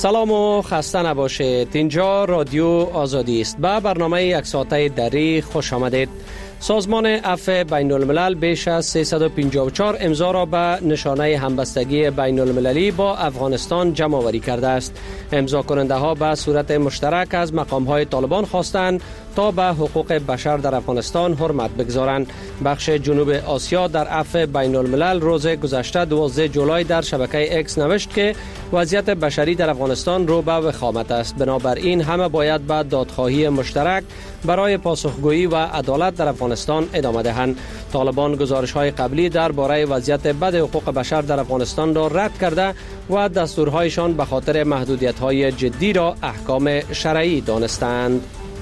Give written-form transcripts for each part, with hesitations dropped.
سلام و خسته نباشید. اینجا رادیو آزادی است. به برنامه یک ساعته دری خوش آمدید. سازمان عفو بین الملل بیش از 354 امضا را به نشانه همبستگی بین المللی با افغانستان جمع آوری کرده است. امضا کننده ها به صورت مشترک از مقام های طالبان خواستند تا به حقوق بشر در افغانستان حرمت بگذارند. بخش جنوب آسیا در عفو بین الملل روز گذشته 12 جولای در شبکه اکس نوشت که وضعیت بشری در افغانستان رو به وخامت است. بنابراین همه باید به دادخواهی مشترک برای پاسخگویی و عدالت در افغانستان ادامه دهند. طالبان گزارش‌های قبلی درباره وضعیت بد حقوق بشر در افغانستان را رد کرده و دستورهایشان به خاطر محدودیت‌های جدی را احکام شرعی دانستند.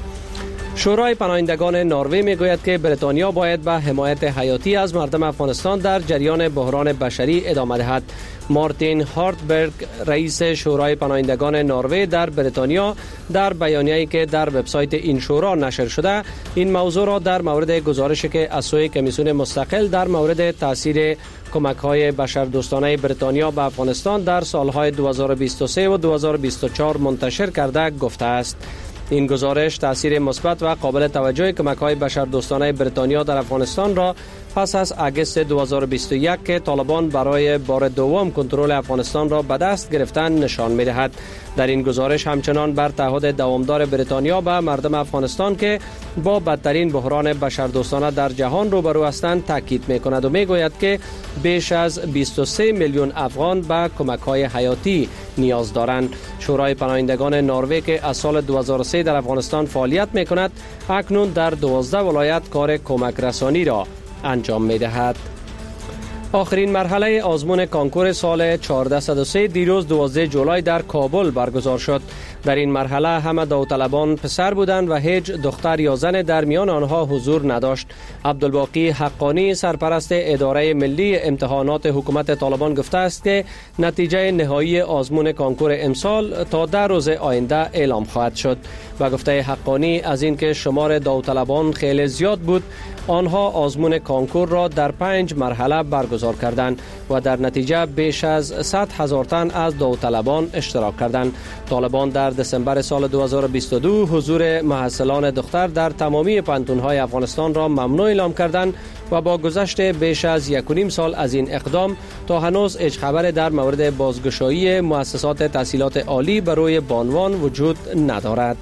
شورای پناهندگان نروژ میگوید که بریتانیا باید به حمایت حیاتی از مردم افغانستان در جریان بحران بشری ادامه دهد. مارتین هارتبرگ رئیس شورای پناهندگان نروژ در بریتانیا در بیانیه‌ای که در وبسایت این شورا نشر شده این موضوع را در مورد گزارشی که از سوی کمیسیون مستقل در مورد تاثیر کمک‌های بشردوستانه بریتانیا به افغانستان در سالهای 2023 و 2024 منتشر کرده گفته است. این گزارش تاثیر مثبت و قابل توجه کمک‌های بشردوستانه بریتانیا در افغانستان را پس از اگست 2021 که طالبان برای بار دوم کنترل افغانستان را به دست گرفتن نشان می‌دهد. در این گزارش همچنان بر تعهد دوامدار بریتانیا به مردم افغانستان که با بدترین بحران بشردوستانه در جهان روبرو هستند تاکید می‌کند و می‌گوید که بیش از 23 میلیون افغان به کمک‌های حیاتی نیاز دارند. شورای پناهندگان نروژ که از سال 2003 در افغانستان فعالیت می‌کند، اکنون در 12 ولایت کار کمک رسانی را انجام می‌دهد. آخرین مرحله آزمون کانکور سال 1403 دیروز 12 جولای در کابل برگزار شد. در این مرحله همه داوطلبان پسر بودند و هیچ دختر یا زن در میان آنها حضور نداشت. عبدالباقی حقانی سرپرست اداره ملی امتحانات حکومت طالبان گفته است که نتیجه نهایی آزمون کانکور امسال تا در روز آینده اعلام خواهد شد. و گفته حقانی از اینکه شمار داوطلبان خیلی زیاد بود، آنها آزمون کانکور را در 5 مرحله برگزار کردند و در نتیجه بیش از 100,000 تن از داوطلبان اشتراک کردند. طالبان در دسامبر سال 2022 حضور محصلان دختر در تمامی پانتون‌های افغانستان را ممنوع اعلام کردند و با گذشت بیش از 1.5 سال از این اقدام تا هنوز هیچ خبر در مورد بازگشایی مؤسسات تحصیلات عالی بر روی بانوان وجود ندارد.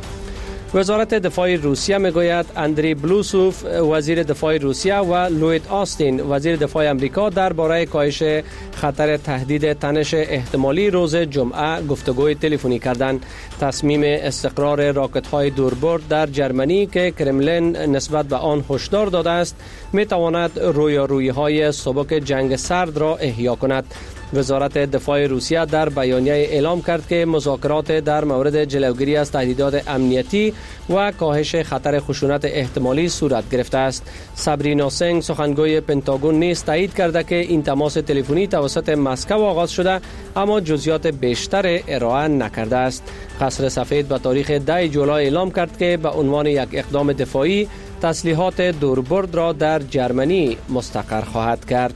وزارت دفاع روسیه میگوید اندری بلوسوف وزیر دفاع روسیه و لوید آستین وزیر دفاع امریکا درباره کاهش خطر تهدید تنش احتمالی روز جمعه گفتگوی تلفنی کردند. تصمیم استقرار راکت‌های دوربرد در جرمنی که کرملین نسبت به آن هشدار داده است میتواند رویارویی‌های سبک جنگ سرد را احیا کند. وزارت دفاع روسیه در بیانیه اعلام کرد که مذاکرات در مورد جلوگیری از تهدیدات امنیتی و کاهش خطر خشونت احتمالی صورت گرفته است. سابرینا سنگ سخنگوی پنتاگون نیز تایید کرده که این تماس تلفنی توسط مسکو آغاز شده اما جزئیات بیشتر ارائه نکرده است. قصر سفید به تاریخ 10 جولای اعلام کرد که به عنوان یک اقدام دفاعی تسلیحات دوربرد را در جرمنی مستقر خواهد کرد.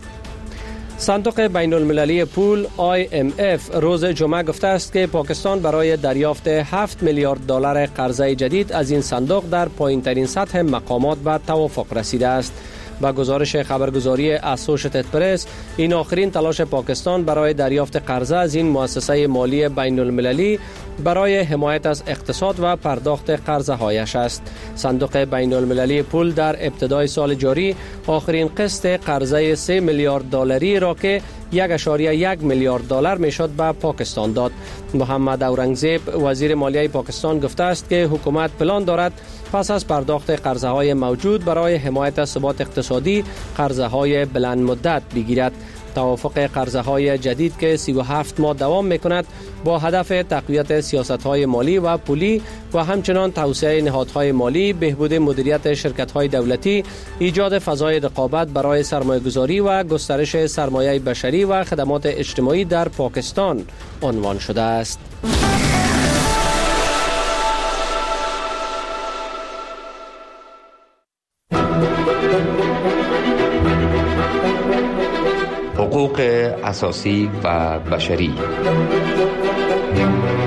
صندوق بین المللی پول IMF روز جمعه گفته است که پاکستان برای دریافت 7 میلیارد دلار قرضه جدید از این صندوق در پایین‌ترین سطح مقامات به توافق رسیده است. با گزارش خبرگزاری اسوشییتد پرس، این آخرین تلاش پاکستان برای دریافت قرضه از این مؤسسه مالی بین المللی برای حمایت از اقتصاد و پرداخت قرضه هایش است. صندوق بین المللی پول در ابتدای سال جاری آخرین قسط قرضه 3 میلیارد دلاری را که 1.1 میلیارد دلار میشد به پاکستان داد. محمد اورنگزیب وزیر مالیه پاکستان گفته است که حکومت پلان دارد پس از پرداخت قرضه های موجود برای حمایت از ثبات اقتصادی قرضه های بلند مدت بگیرد. توافق قرضه های جدید که 37 ماه دوام میکند با هدف تقویت سیاست های مالی و پولی و همچنان توسعه نهادهای مالی، بهبود مدیریت شرکت های دولتی، ایجاد فضای رقابت برای سرمایه گذاری و گسترش سرمایه بشری و خدمات اجتماعی در پاکستان عنوان شده است. حقوق اساسی و بشری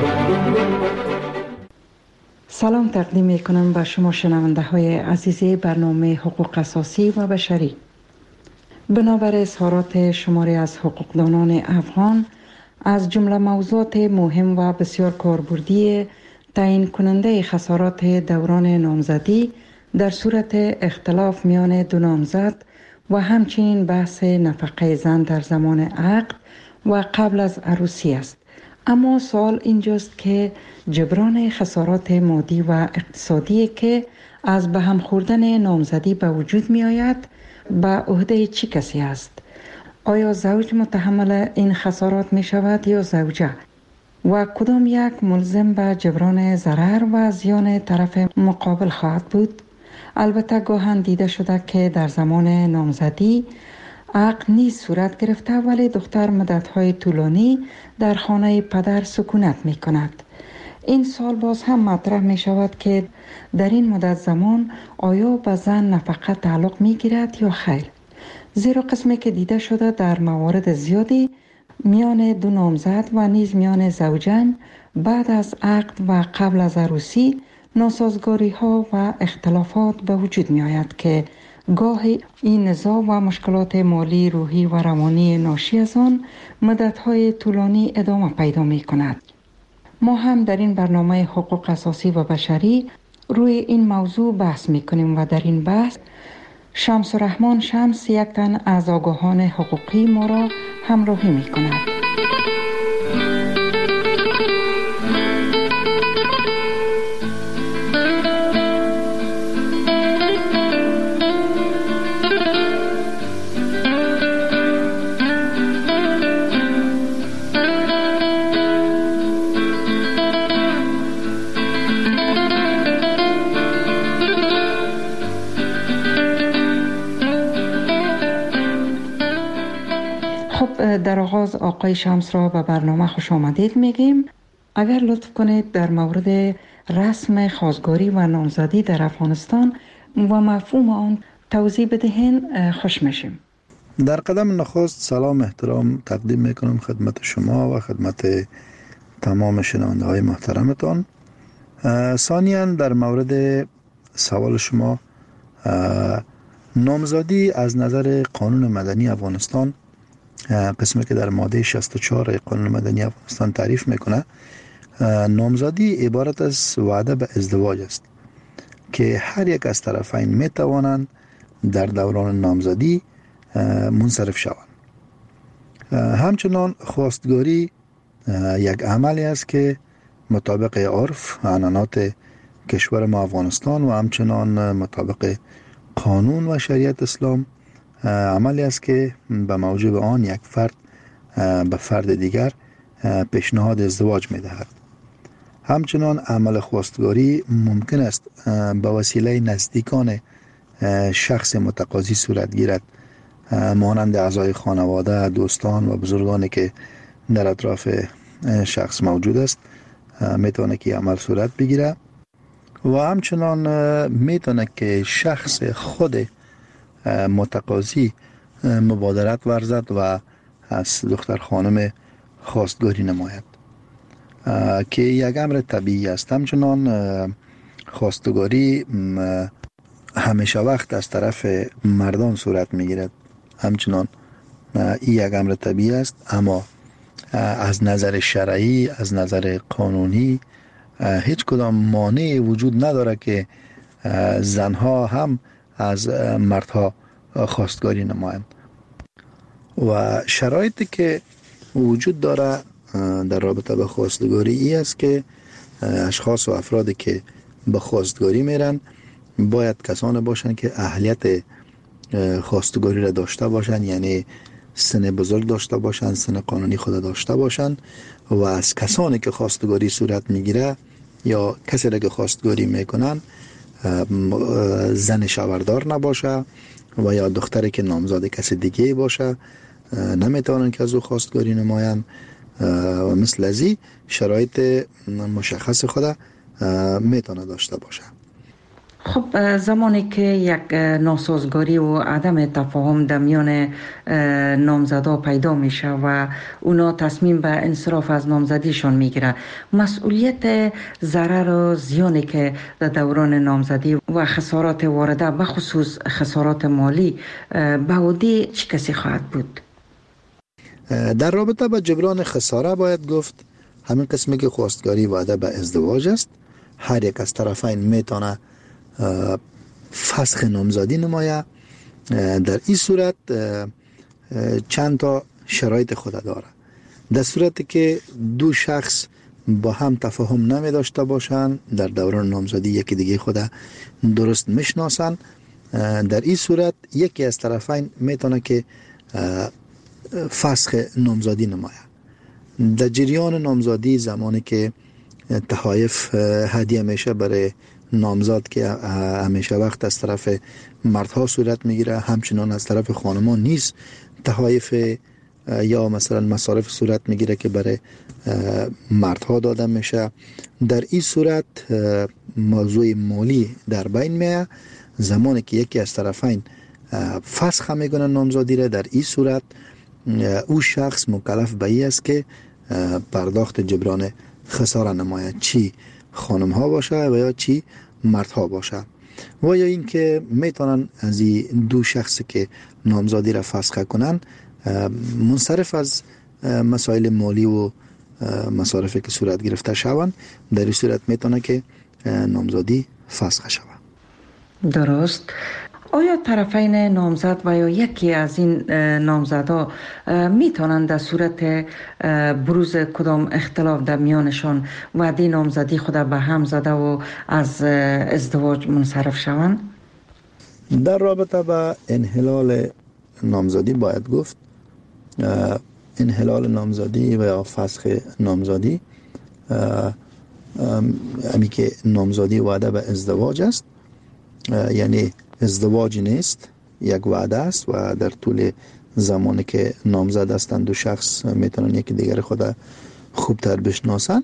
سلام تقدیم میکنم به شما شنونده های عزیز برنامه حقوق اساسی و بشری. بنابر اظهارات شماری از حقوقدانان افغان از جمله موضوعات مهم و بسیار کاربردی تعیین کننده خسارات دوران نامزدی در صورت اختلاف میان دو نامزد و همچنین بحث نفقه زن در زمان عقد و قبل از عروسی است. اما سوال اینجاست که جبران خسارات مادی و اقتصادی که از به هم خوردن نامزدی به وجود می آید به عهده چه کسی است؟ آیا زوج متحمل این خسارات می شود یا زوجه؟ و کدام یک ملزم به جبران ضرر و زیان طرف مقابل خواهد بود؟ البته گاهن دیده شده که در زمان نامزدی عقد نیز صورت گرفته ولی دختر مدت‌های طولانی در خانه پدر سکونت می کند. این سال باز هم مطرح می شود که در این مدت زمان آیا به زن نفقه تعلق می گیرد یا خیر؟ زیرا قسمی که دیده شده در موارد زیادی میان دو نامزد و نیز میان زوجین بعد از عقد و قبل از عروسی ناسازگاری ها و اختلافات به وجود می آید که گاهی این نزاع و مشکلات مالی، روحی و روانی ناشی از آن مدت‌های طولانی ادامه پیدا می کند. ما هم در این برنامه حقوق اساسی و بشری روی این موضوع بحث می کنیم و در این بحث شمس الرحمن شمس یک تن از آگاهان حقوقی ما را همراهی می کند. در آغاز آقای شمس را به برنامه خوش آمدید میگیم. اگر لطف کنید در مورد رسم خواستگاری و نامزدی در افغانستان و مفهوم آن توضیح بدهین خوش میشیم. در قدم نخست سلام احترام تقدیم میکنم خدمت شما و خدمت تمام شنونده های محترمتان. ثانیاً در مورد سوال شما، نامزدی از نظر قانون مدنی افغانستان، قسمی که در ماده 64 قانون مدنی افغانستان تعریف میکنه، نامزدی عبارت از وعده به ازدواج است که هر یک از طرفین میتوانند در دوران نامزدی منصرف شوند. همچنان خواستگاری یک عملی است که مطابق عرف و عنعنات کشور ما افغانستان و همچنان مطابق قانون و شریعت اسلام عملی است که به موجب آن یک فرد به فرد دیگر پیشنهاد ازدواج می دهد. همچنان عمل خواستگاری ممکن است به وسیله نزدیکان شخص متقاضی صورت گیرد، مانند اعضای خانواده، دوستان و بزرگانی که در اطراف شخص موجود است میتونه که عمل صورت بگیره و همچنان میتونه که شخص خود متقاضی مبادرت ورزد و از دختر خانم خواستگاری نماید که یک امر طبیعی است. همچنان خواستگاری همیشه وقت از طرف مردان صورت میگیرد، همچنان این یک امر طبیعی است، اما از نظر شرعی، از نظر قانونی هیچ کدام مانعی وجود نداره که زنها هم از مردها خواستگاری نمایند. و شرایطی که وجود داره در رابطه به خواستگاری ای است که اشخاص و افرادی که به خواستگاری میرن باید کسانی باشن که اهلیت خواستگاری را داشته باشن، یعنی سن بزرگ داشته باشن، سن قانونی خود داشته باشن و از کسانی که خواستگاری صورت میگیره یا کسی را که خواستگاری میکنن زن شوهردار نباشه و یا دختری که نامزد کسی دیگه باشه نمیتونن که از او خواستگاری نمایند و مثل ازی شرایط مشخص خود میتونه داشته باشه. خب زمانی که یک ناسازگاری و عدم تفاهم در میان نامزدا پیدا میشه و اونا تصمیم به انصراف از نامزدیشان میگیره، مسئولیت ضرر و زیانی که در دوران نامزدی و خسارات وارده به خصوص خسارات مالی به عهده چه کسی خواهد بود؟ در رابطه با جبران خساره باید گفت همین قسمی که خواستگاری وعده به ازدواج است، هر یک از طرفین میتونه فسخ نامزدی نمایه. در این صورت چند تا شرایط خود داره. در صورتی که دو شخص با هم تفاهم نمی داشته باشند، در دوران نامزدی یکی دیگه خود درست میشناسن، در این صورت یکی از طرفین میتونه که فسخ نامزدی نمایه. در جریان نامزدی زمانی که تحایف هدیه میشه برای نامزد که همیشه وقت از طرف مردها صورت میگیره، همچنان از طرف خانمان نیز تحایف یا مثلا مصارف صورت میگیره که برای مردها داده میشه. در این صورت موضوع مالی در بین میه. زمانی که یکی از طرفین فسخ میکنه نامزدی را، در این صورت او شخص مکلف به این است که پرداخت جبران خساره نماید، چی خانم ها باشه و یا چی مردها باشه. و یا اینکه میتونن از این دو شخصی که نامزدی را فسخ کنن منصرف از مسائل مالی و مصارفی که صورت گرفته شوند، در این صورت میتونه که نامزدی فسخ شود. درست. آیا طرفین نامزد و یا یکی از این نامزدها میتونند در صورت بروز کدام اختلاف در میانشان وعده نامزدی خود به هم زده و از ازدواج منصرف شوند؟ در رابطه با انحلال نامزدی باید گفت انحلال نامزدی و یا فسخ نامزدی همی که نامزدی وعده به ازدواج است، یعنی ازدواج نیست، یک وعده است و در طول زمانی که نامزد هستند دو شخص میتونن یکی دیگر خود خوبتر بشناسن.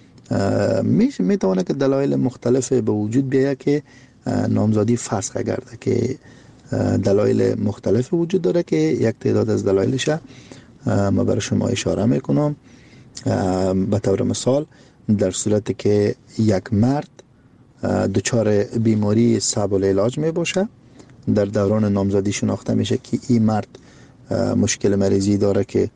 میتونه که دلایل مختلف به وجود بیاید که نامزدی فسخ گرده، که دلایل مختلف وجود داره که یک تعداد از دلایلش ما برای شما اشاره میکنم. به طور مثال در صورتی که یک مرد دچار بیماری صعب العلاج می باشه، در دوران نامزدی شناخته میشه که این مرد مشکل مریضی داره که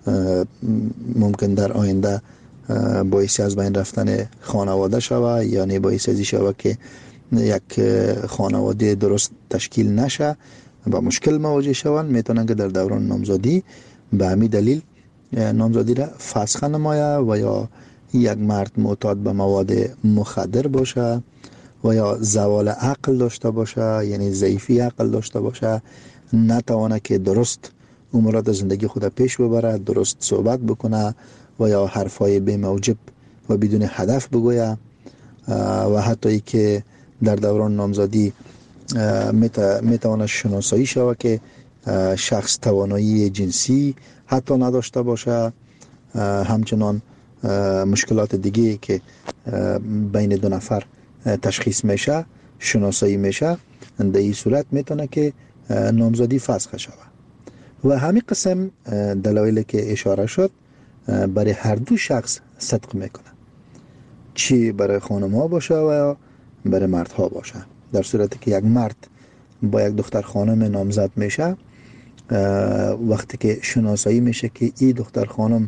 ممکن در آینده باعث از بین رفتن خانواده شوه، یعنی باعث ازی شوه که یک خانواده درست تشکیل نشه و مشکل مواجه شوند، میتونن که در دوران نامزدی به همین دلیل نامزدی را فسخ نمایه. و یا یک مرد معتاد به مواد مخدر باشه و یا زوال عقل داشته باشه، یعنی ضعیفی عقل داشته باشه، نتوانه که درست امورات زندگی خود پیش ببره، درست صحبت بکنه و یا حرفای بی موجب و بدون هدف بگویه، و حتی ای که در دوران نامزدی میتوانه شناسایی شود که شخص توانایی جنسی حتی نداشته باشه، همچنان مشکلات دیگه که بین دو نفر تشخیص میشه شناسایی میشه، در این صورت میتونه که نامزدی فسخ شود. و همین قسم دلایلی که اشاره شد برای هر دو شخص صدق میکنه، چی برای خانم ها باشه و یا برای مرد ها باشه. در صورتی که یک مرد با یک دختر خانم نامزد میشه، وقتی که شناسایی میشه که این دختر خانم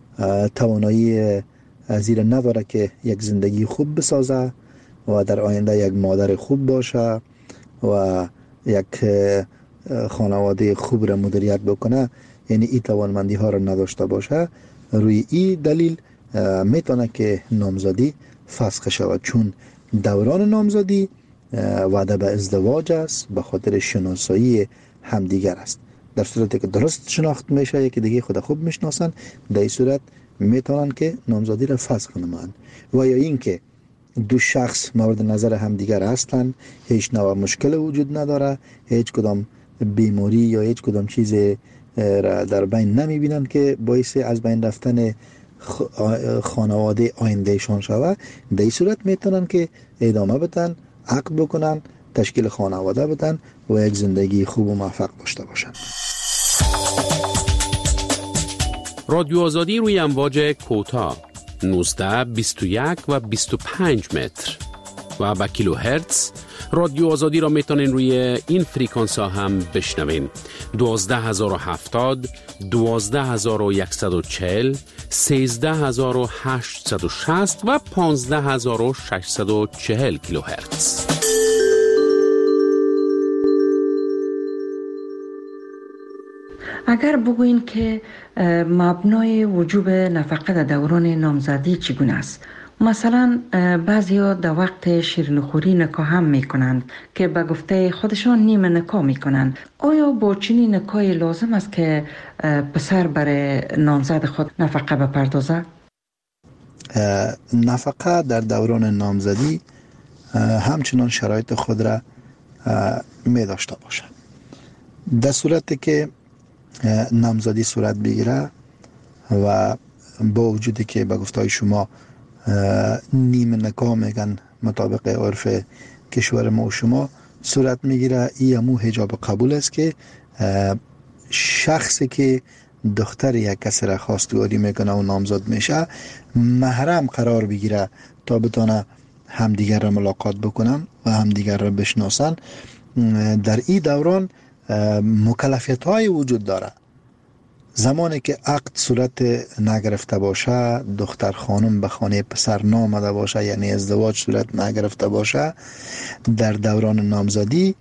توانایی زیر نداره که یک زندگی خوب بسازه و در آینده یک مادر خوب باشه و یک خانواده خوب را مدیریت بکنه، یعنی این توانمندی ها را نداشته باشه، روی این دلیل میتونه که نامزدی فسخ شود، چون دوران نامزدی وعده به ازدواج است، به خاطر شناسایی همدیگر است. در صورتی که درست شناخت میشه، یکی دیگه خود خوب میشناسن، در این صورت میتونن که نامزدی را فسخ نمایند. و یا اینکه دو شخص مورد نظر همدیگر هستند، هیچ نوع مشکل وجود نداره، هیچ کدام بیماری یا هیچ کدام چیز را در بین نمیبینند که باعث از بین رفتن خانواده آیندهشان شود، در این صورت میتونن که ادامه بدن، عقد بکنن، تشکیل خانواده بدن و یک زندگی خوب و موفق داشته باشن. رادیو آزادی روی امواج کوتاه 19، 21 و 25 متر و با کیلو هرتز. رادیو آزادی را میتونین روی این فریکانس ها هم بشنوین: 12070، 12140، 13860 و 15640 کیلو هرتز. اگر بگوین که مبنای وجوب نفقه در دوران نامزدی چگونه است؟ مثلا بعضیا در وقت شیرینیخوری نکاح هم میکنند که به گفته خودشان نیمه نکاح میکنند. آیا با چنین نکاحی لازم است که پسر برای نامزد خود نفقه بپردازد؟ نفقه در دوران نامزدی همچنان شرایط خود را می داشته باشد. در صورتی که نامزدی صورت بگیره و با وجودی که به گفته شما نیمه نکاح میگن مطابق عرف کشور ما و شما صورت میگیره، این همون حجاب قبول است که شخصی که دختر یک کسی را خواستگاری میکنه و نامزد میشه محرم قرار بگیره تا بتونه همدیگر را ملاقات بکنن و همدیگر را بشناسن. در این دوران مکلفیت های وجود داره. زمانی که عقد صورت نگرفته باشه، دختر خانم به خانه پسر نامده باشه، یعنی ازدواج صورت نگرفته باشه، در دوران نامزدی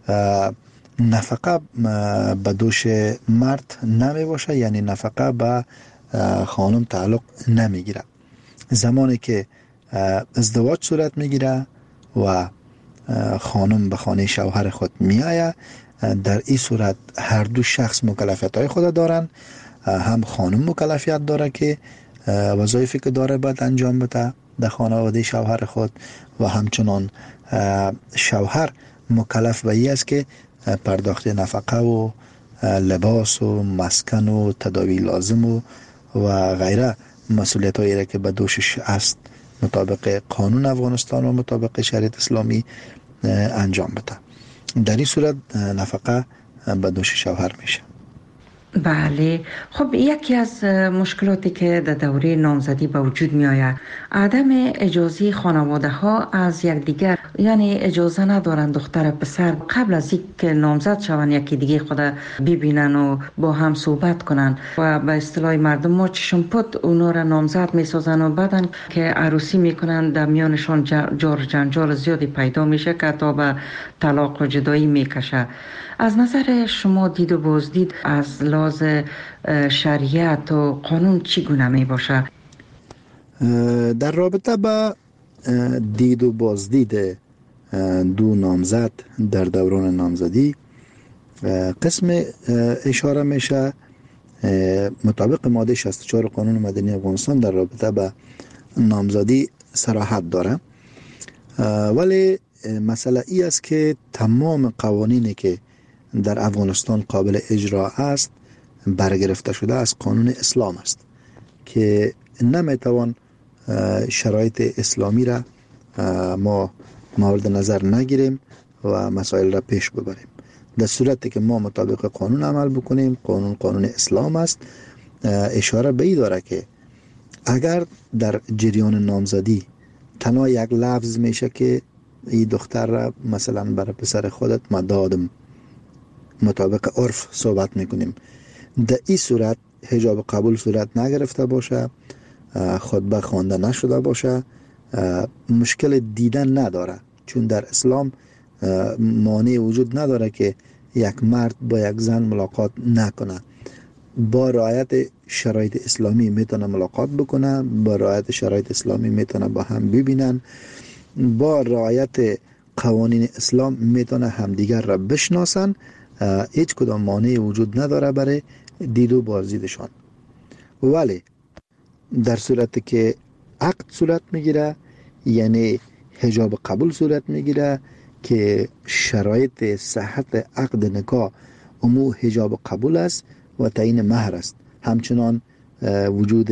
نفقه به دوش مرد نمی باشه، یعنی نفقه به خانم تعلق نمیگیره. زمانی که ازدواج صورت میگیره و خانم به خانه شوهر خود میآید، در این صورت هر دو شخص مکلفیت های خود دارن. هم خانم مکلفیت داره که وظایفی که داره باید انجام بده در خانواده شوهر خود و همچنان شوهر مکلف به این است که پرداخت نفقه و لباس و مسکن و تداوی لازم و غیره مسئولیت هایی را که به دوشش است مطابق قانون افغانستان و مطابق شریعت اسلامی انجام بده. در این صورت نفقه به دوش شوهر میشه. بله. خب یکی از مشکلاتی که در دوره نامزدی به وجود می آید عدم اجازه خانواده ها از یکدیگر، یعنی اجازه ندارند دختر پسر قبل از اینکه نامزد شوند یکی دیگه خود ببینن و با هم صحبت کنن و به اصطلاح مردم ما چشم پد اونا را نامزد می سازن و بعدن که عروسی میکنن در میانشان جار جنجال زیادی پیدا میشه که تا به طلاق و جدایی میکشه. از نظر شما دید و بازدید از لحاظ شریعت و قانون چگونه می باشه؟ در رابطه با دید و بازدید دو نامزد در دوران نامزدی قسم اشاره میشه مطابق ماده 64 قانون مدنی افغانستان در رابطه با نامزدی صراحت داره، ولی مسئله ای است که تمام قوانینی که در افغانستان قابل اجرا است برگرفته شده از قانون اسلام است که نمیتوان شرایط اسلامی را ما مورد نظر نگیریم و مسائل را پیش ببریم. در صورتی که ما مطابق قانون عمل بکنیم، قانون اسلام است، اشاره به این داره که اگر در جریان نامزدی تنها یک لفظ میشه که این دختر را مثلا برای پسر خودت مدادم مطابق عرف صحبت میکنیم، در این صورت حجاب قبول صورت نگرفته باشه، خطبه خوانده نشده باشه، مشکل دیدن نداره، چون در اسلام مانع وجود نداره که یک مرد با یک زن ملاقات نکنه. با رعایت شرایط اسلامی میتونه ملاقات بکنه، با رعایت شرایط اسلامی میتونه با هم ببینن، با رعایت قوانین اسلام میتونه همدیگر را بشناسن. هیچ کدام مانع وجود نداره برای دید و بازدیدشان. ولی در صورتی که عقد صورت میگیره، یعنی حجاب قبول صورت میگیره که شرایط صحت عقد نکاح امو حجاب قبول است و تعیین مهر است، همچنان وجود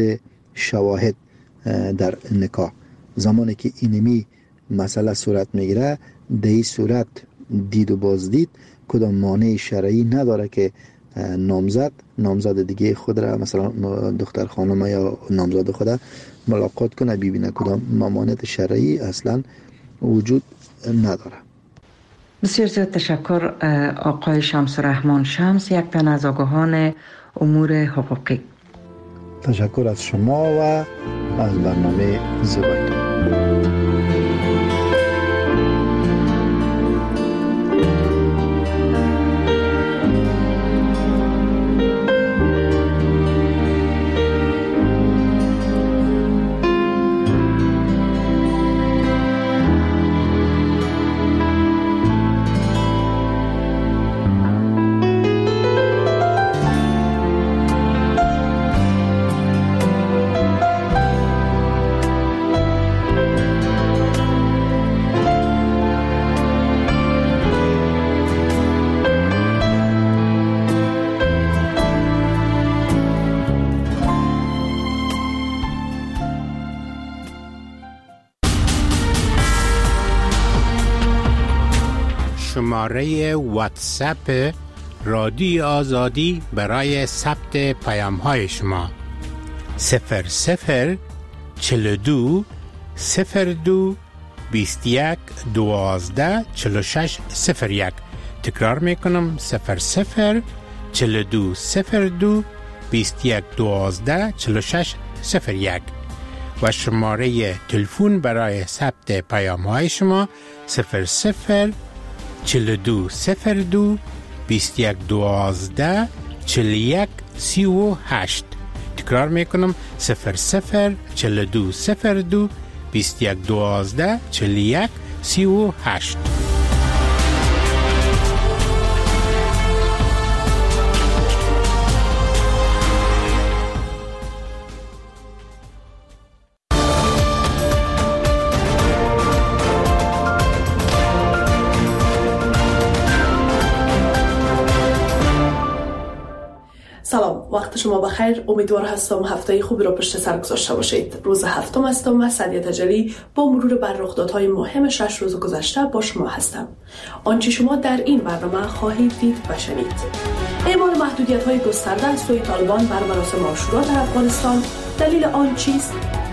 شواهد در نکاح. زمانی که اینمی مسئله صورت میگیره در این صورت دید و بازدید کدام مانع شرعی نداره که نامزد دیگه خود را، مثلا دختر خانم یا نامزد خود ملاقات کنه، ببینه. کدام مانع شرعی اصلا وجود نداره. بسیار زیاد تشکر آقای شمس الرحمن شمس، یک تن از آگاهان امور حقوقی. تشکر از شما و از برنامه زیبایتون. شماره واتساپ رادیو آزادی برای ثبت پیام‌های شما 00 42 02 21 12 46 01. تکرار میکنم 00 42 02 21 12 46 01 و شماره تلفن برای ثبت پیام‌های شما 00 42 02 21 12 41 38. تکرار میکنم 00 42 02 21 12 41 38. سلام، وقت شما بخیر. امیدوار هستم هفته خوبی را پشت سر گذاشته باشید. روز هفتم هستم و سعدیه تجلی با مرور بر رخدادهای مهم 6 روز گذشته با شما هستم. آنچه شما در این برنامه خواهید دید و شنید: اعمال محدودیت‌های گسترده از سوی طالبان بر مراسم عاشورا در افغانستان، دلیل آن چیست؟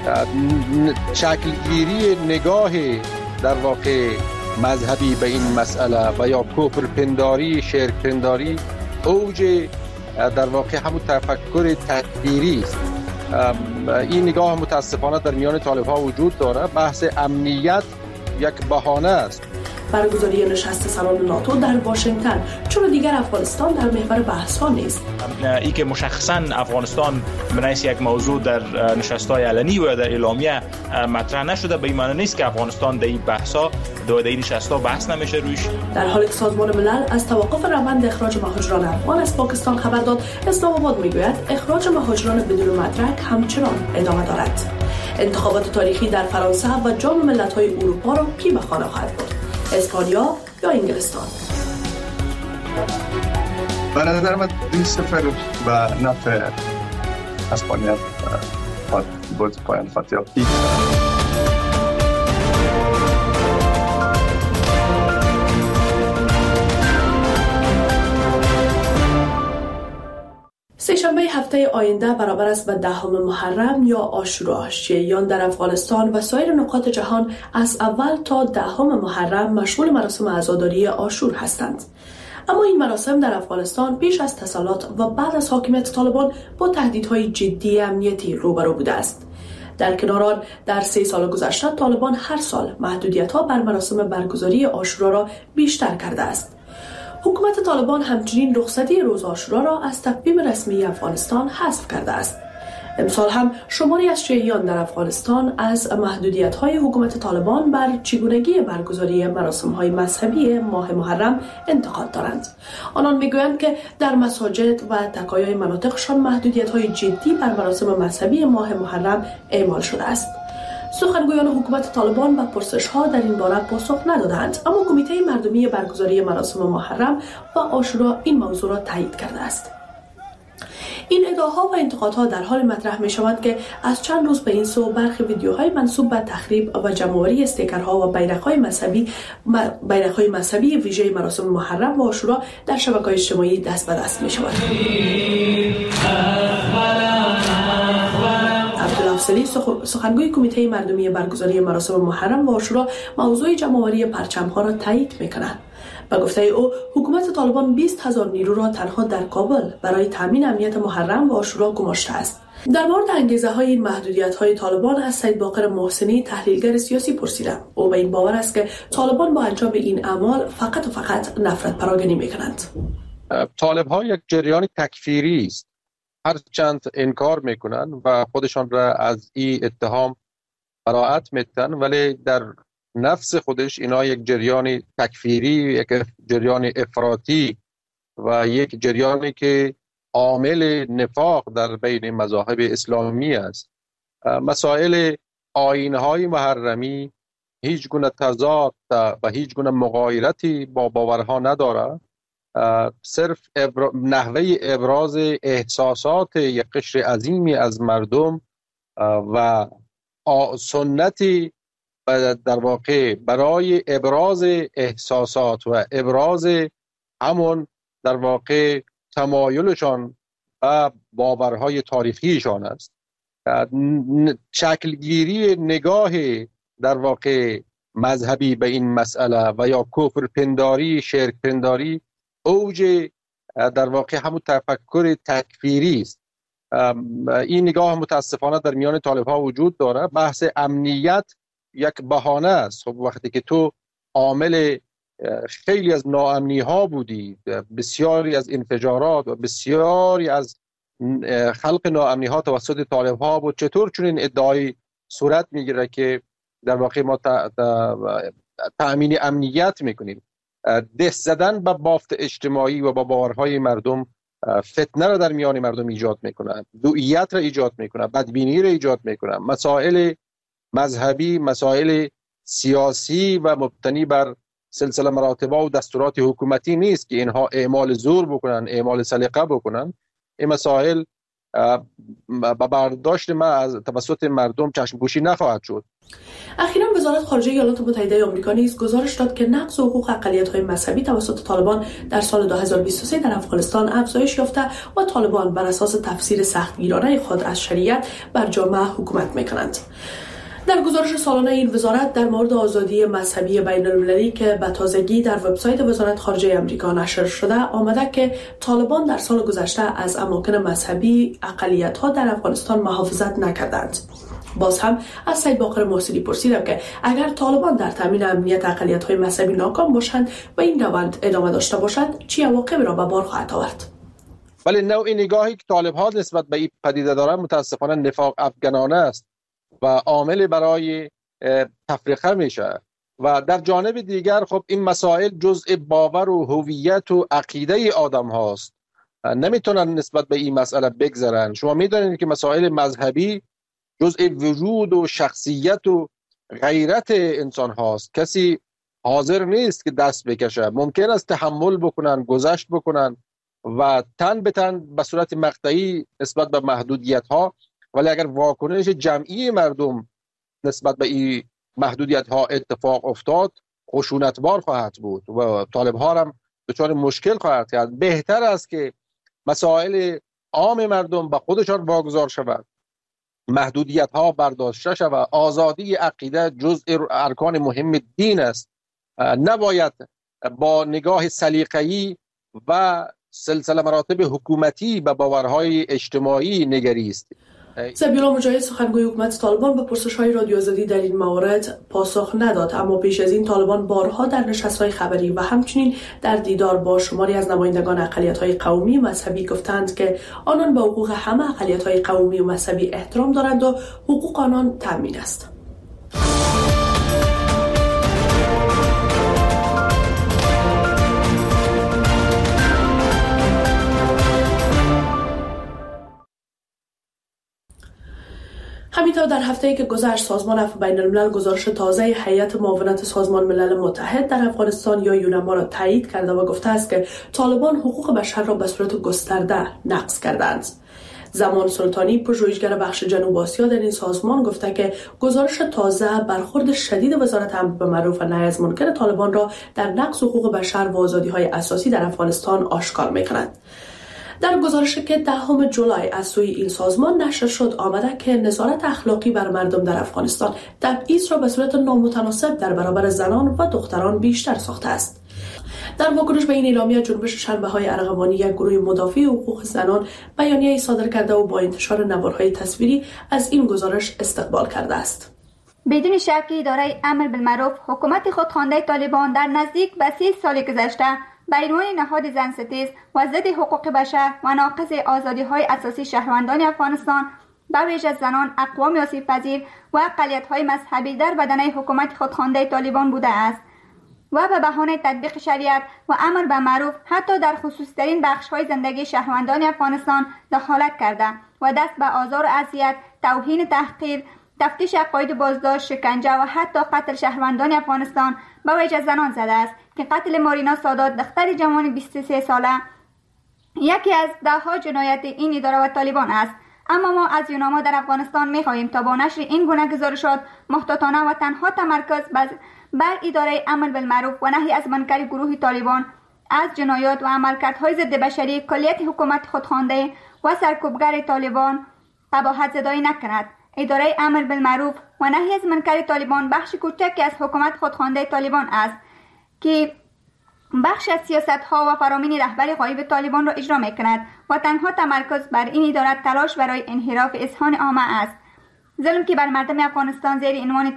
شکلگیری نگاه در واقع مذهبی به این مسئله و یا کفر پنداری، شرک پنداری اوج در واقع همون تفکر تکفیری است. این نگاه متاسفانه در میان طالب‌ها وجود داره. بحث امنیت یک بهانه است. برگزاری نشست سالن ناتو در واشنگتن، چون دیگر افغانستان در محور بحث ها نیست. ای که مشخصا افغانستان بنایست یک موضوع در نشست‌های علنی و در اعلامیه مطرح نشده، به این معنی نیست که افغانستان در این بحث‌ها در این نشست‌ها بحث نمیشه روش. در حالی که سازمان ملل از توقف روند اخراج مهاجران افغان از پاکستان خبر داد، اسلام آباد میگوید اخراج مهاجران بدون مدرک همچنان ادامه دارد. انتخابات تاریخی در فرانسه و جام ملت‌های اروپا را کی به خانه خواهد برد؟ اسپانیا یا انگلستان؟ به نظر من 2-0 و نفع اسپانیا بود پایان فتیافتی. سه‌شنبه هفته آینده برابر است به 10 محرم یا عاشورا. شیعیان در افغانستان و سایر نقاط جهان از اول تا 10 محرم مشغول مراسم عزاداری عاشور هستند. اما این مراسم در افغانستان پیش از تسلط و بعد از حاکمیت طالبان با تهدیدهای جدی امنیتی روبرو بوده است. در کنار آن در 3 سال گذشته طالبان هر سال محدودیت‌ها بر مراسم برگزاری عاشورا را بیشتر کرده است. حکومت طالبان همچنین رخصتی روز عاشورا را از تقویم رسمی افغانستان حذف کرده است. امسال هم شماری از شیعیان در افغانستان از محدودیت‌های حکومت طالبان بر چگونگی برگزاری مراسم‌های مذهبی ماه محرم انتقاد دارند. آنان می‌گویند که در مساجد و تکایای مناطقشان محدودیت‌های جدی بر مراسم مذهبی ماه محرم اعمال شده است. سخنگویان حکومت طالبان به پرسش‌ها در این باره پاسخ ندادند، اما کمیته مردمی برگزاری مراسم محرم و عاشورا این موضوع را تایید کرده است. این ادعاها و انتقادها در حال مطرح می شود که از چند روز به این سو برخی ویدیوهای منسوب به تخریب و جمع‌آوری استیکرها و بیرق‌های مذهبی ویژه مراسم محرم و عاشورا در شبکه‌های اجتماعی دست به دست می شود. عبدالافضلی سخنگوی کمیته مردمی برگزاری مراسم محرم و عاشورا موضوع جمع‌آوری پرچم‌ها را تایید می‌کند. به گفته او حکومت طالبان 20,000 نیرو را تنها در کابل برای تامین امنیت محرم و عاشورا گماشته است. در مورد انگیزه‌های این محدودیت‌های طالبان از سید باقر محسنی تحلیلگر سیاسی پرسیدم. او به این باور است که طالبان با انجام این اعمال فقط و فقط نفرت پراگنی می‌کنند. طالب‌ها یک جریان تکفیری است. هرچند انکار میکنن و خودشان را از این اتهام براءت میتن، ولی در نفس خودش اینا یک جریان تکفیری، یک جریان افراطی و یک جریانی که عامل نفاق در بین مذاهب اسلامی است. مسائل آیین‌های محرمی هیچ گونه تضاد و هیچ گونه مغایرتی با باورها نداره، صرف نحوه ابراز احساسات یک قشر عظیمی از مردم و سنتی در واقع برای ابراز احساسات و ابراز همون در واقع تمایلشان و باورهای تاریخیشان است. شکلگیری نگاه در واقع مذهبی به این مسئله و یا کفر پنداری، شرک پنداری اوج در واقع همون تفکر تکفیری است. این نگاه متاسفانه در میان طالب‌ها وجود داره. بحث امنیت یک بهانه است. خب وقتی که تو عامل خیلی از ناامنی‌ها بودی، بسیاری از انفجارات و بسیاری از خلق ناامنی‌ها توسط طالب‌ها بود، چطور چنین ادعای صورت میگیره که در واقع ما تأمین امنیت میکنیم؟ دست زدن به بافت اجتماعی و با باورهای مردم فتنه را در میان مردم ایجاد میکنه، دوئیت را ایجاد میکنه، بدبینی را ایجاد میکنه. مسائل مذهبی، مسائل سیاسی و مبتنی بر سلسله مراتب و دستورات حکومتی نیست که اینها اعمال زور بکنن، اعمال سلیقه بکنن. این مسائل با برداشت ما از توسط مردم چشم‌پوشی نخواهد شد. اخیراً وزارت خارجه ایالات متحده آمریکا نیز گزارش داد که نقض حقوق اقلیت‌های مذهبی توسط طالبان در سال 2023 در افغانستان افزایش یافته و طالبان بر اساس تفسیر سختگیرانه خود از شریعت بر جامعه حکومت می‌کنند. در گزارش سالانه این وزارت در مورد آزادی مذهبی بین‌المللی که به تازگی در وبسایت وزارت خارجه آمریکا نشر شده آمده که طالبان در سال گذشته از اماکن مذهبی اقلیت‌ها در افغانستان محافظت نکردند. باز هم از سید باقر محسنی پرسیدم که اگر طالبان در تامین امنیت اقلیت‌های مذهبی ناکام باشند و این روند ادامه داشته باشد چه عواقبی را به بار خواهد آورد؟ ولی نوع نگاهی که طالب‌ها نسبت به این پدیده دارند متاسفانه نفاق افغانانه است و عامل برای تفریقه میشه. و در جانب دیگر خب این مسائل جزء باور و هویت و عقیده آدم هاست، نمیتونن نسبت به این مسئله بگذرن. شما میدونید که مسائل مذهبی جزء وجود و شخصیت و غیرت انسان هاست. کسی حاضر نیست که دست بکشه. ممکن است تحمل بکنن، گذشت بکنن و تن به تن به صورت مقطعی نسبت به محدودیت ها، ولی اگر واکنش جمعی مردم نسبت به این محدودیت ها اتفاق افتاد خشونتبار خواهد بود و طالب ها هم دچار مشکل خواهد کرد. بهتر است که مسائل عام مردم به خودشان واگذار شود، محدودیت ها برداشته شود. آزادی عقیده جزء ارکان مهم دین است. نباید با نگاه سلیقه‌ای و سلسله مراتب حکومتی به باورهای اجتماعی نگریست. ذبیحالله مجاهد سخنگوی حکومت طالبان به پرسش‌های رادیو آزادی در این مورد پاسخ نداد، اما پیش از این طالبان بارها در نشست‌های خبری و همچنین در دیدار با شماری از نمایندگان اقلیت‌های قومی و مذهبی گفتند که آنان به حقوق همه اقلیت‌های قومی و مذهبی احترام دارند و حقوق آنان تامین است. همینطور در هفته‌ای که گذشت سازمان عفو بین الملل گزارش تازه هیئت معاونت سازمان ملل متحد در افغانستان یا یونما را تایید کرده و گفته است که طالبان حقوق بشر را به صورت گسترده نقض کردند. زمان سلطانی پژوهشگر بخش جنوب آسیا در این سازمان گفته که گزارش تازه برخورد شدید وزارت امر بالمعروف و نهی از منکر طالبان را در نقض حقوق بشر و آزادی‌های اساسی در افغانستان آشکار می‌کند. در گزارشی که 10 جولای از سوی این سازمان نشر شد آمده که نظارت اخلاقی بر مردم در افغانستان تبعیض را به صورت نامتناسب در برابر زنان و دختران بیشتر ساخته است. در واکنش به این اعلامیه جنبش شنبه‌های ارغوانی یک گروه مدافع حقوق زنان بیانیه‌ای صادر کرده و با انتشار نوارهای تصویری از این گزارش استقبال کرده است. بدون شک اداره امر بالمعروف حکومت خودخوانده طالبان در نزدیک به 30 سال گذشته به عنوان نهاد زنستیز و ضد حقوق بشر و ناقض آزادی‌های اساسی شهروندان افغانستان به ویژه زنان، اقوام آسیب‌پذیر و اقلیت‌های مذهبی در بدنه حکومت خودخوانده طالبان بوده است و به بهانه تطبیق شریعت و امر به معروف حتی در خصوصی‌ترین بخش‌های زندگی شهروندان افغانستان دخالت کرده و دست به آزار و اذیت، توهین، تحقیر، تفتیش عقاید، بازداشت، شکنجه و حتی قتل شهروندان افغانستان به ویژه زنان زده است که قتل مارینا سادات دختر جوان 23 ساله یکی از ده‌ها جنایت این اداره و طالبان است. اما ما از یونما در افغانستان می‌خواهیم تا با نشر این گونه گزارشات محتاطانه و تنها تمرکز بر اداره امر بالمعروف و نهی از منکر گروه طالبان از جنایات و عملکردهای ضد بشری کلیت حکومت خودخوانده و سرکوبگر طالبان قباحت زدایی نکند. اداره امر بالمعروف و نهی از منکر طالبان بخش کوچکی از حکومت خودخوانده طالبان است که بخش از سیاست‌ها و فرامین رهبر غایب طالبان را اجرا می‌کند و تنها تمرکز بر این اداره تلاش برای انحراف اذهان عامه است. ظلم که بر مردم افغانستان زیر عنوان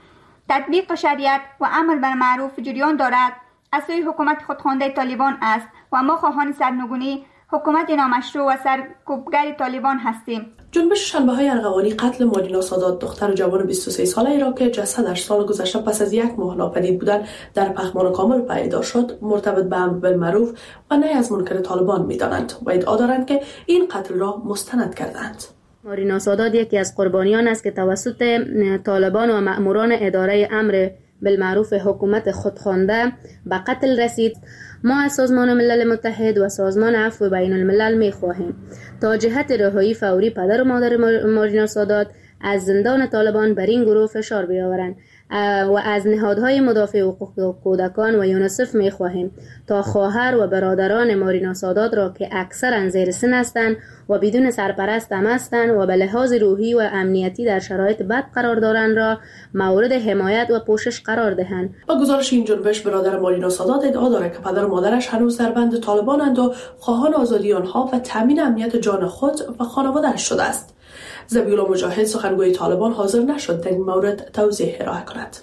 تطبیق شریعت و امر بالمعروف جریان دارد از سوی حکومت خودخوانده طالبان است و ما خواهان سرنگونی حکومت نامشروع و سرکوبگر طالبان هستیم. جنبش شنبه‌های ارغوانی قتل مارینا سادات دختر جوان 23 ساله را که جسدش سال گذشته پس از 1 ماه ناپدید بودن در پخمان کامل پیدا شد مرتبط به امر بالمعروف و نهی از منکر طالبان می‌دانند و ادعا دارند که این قتل را مستند کردند. مارینا سادات یکی از قربانیان است که توسط طالبان و مأموران اداره امر بالمعروف حکومت خودخوانده به قتل رسید. ما از سازمان ملل متحد و سازمان عفو بین الملل می خواهیم تا جهت رهایی فوری پدر و مادر مارینا سادات از زندان طالبان بر این گروه فشار بیاورند و از نهادهای مدافع حقوق کودکان و یونیسف می خواهیم تا خواهر و برادران مارینا سادات را که اکثرا زیر سن هستند و بدون سرپرست هم هستند و به لحاظ روحی و امنیتی در شرایط بد قرار دارند را مورد حمایت و پوشش قرار دهند. با گزارش این جنبش برادر مارینا سادات ادعا دارد که پدر و مادرش هنوز در بند طالبانند و خواهان آزادی آنها و تامین امنیت جان خود و خانواده‌اش شده است. ذبیح‌الله مجاهد سخنگوی طالبان حاضر نشد در این مورد توضیح ارائه کند.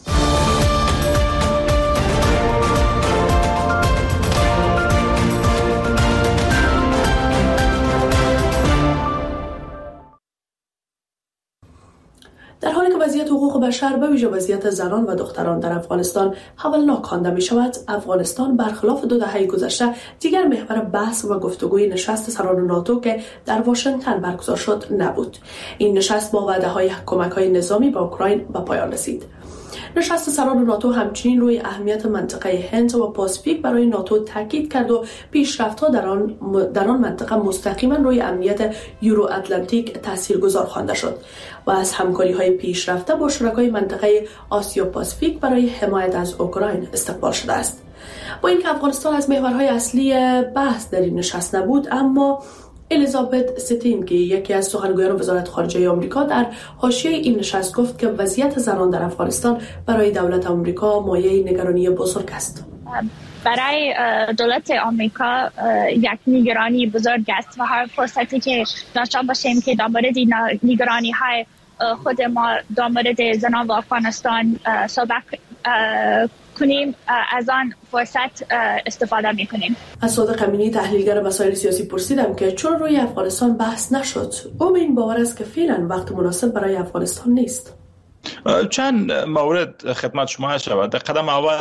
در حالی که وضعیت حقوق بشر به ویژه وضعیت زنان و دختران در افغانستان هولناک خوانده می شود، افغانستان برخلاف 2 دهه گذشته دیگر محور بحث و گفتگوی نشست سران ناتو که در واشنگتن برگزار شد نبود. این نشست با وعده‌های کمک‌های نظامی به اوکراین به پایان رسید. نشست سران ناتو همچنین روی اهمیت منطقه هند و پاسیفیک برای ناتو تاکید کرد و پیشرفت‌ها در آن منطقه مستقیما روی امنیت یورو اتلانتیک تاثیرگذار خوانده شد و از همکاری‌های پیشرفته با شرکای منطقه آسیا پاسیفیک برای حمایت از اوکراین استقبال شده است. با اینکه افغانستان از محورهای اصلی بحث در این نشست نبود، اما الیزابت ستین که یکی از سخنگویان وزارت خارجه آمریکا در حاشیه این نشست گفت که وضعیت زنان در افغانستان برای دولت آمریکا مایه نگرانی بزرگ است. برای دولت آمریکا یک نگرانی بزرگ است و هر فرصتی که داشته باشیم که در مورد نگرانی های خود ما در مورد زنان و افغانستان صحبت کنیم از آن فرصت استفاده میکنیم. از صادق امینی تحلیلگر مسائل سیاسی پرسیدم که چون روی افغانستان بحث نشد، او به این باور است که فعلا وقت مناسب برای افغانستان نیست. چند مورد خدمت شما شود. در قدم اول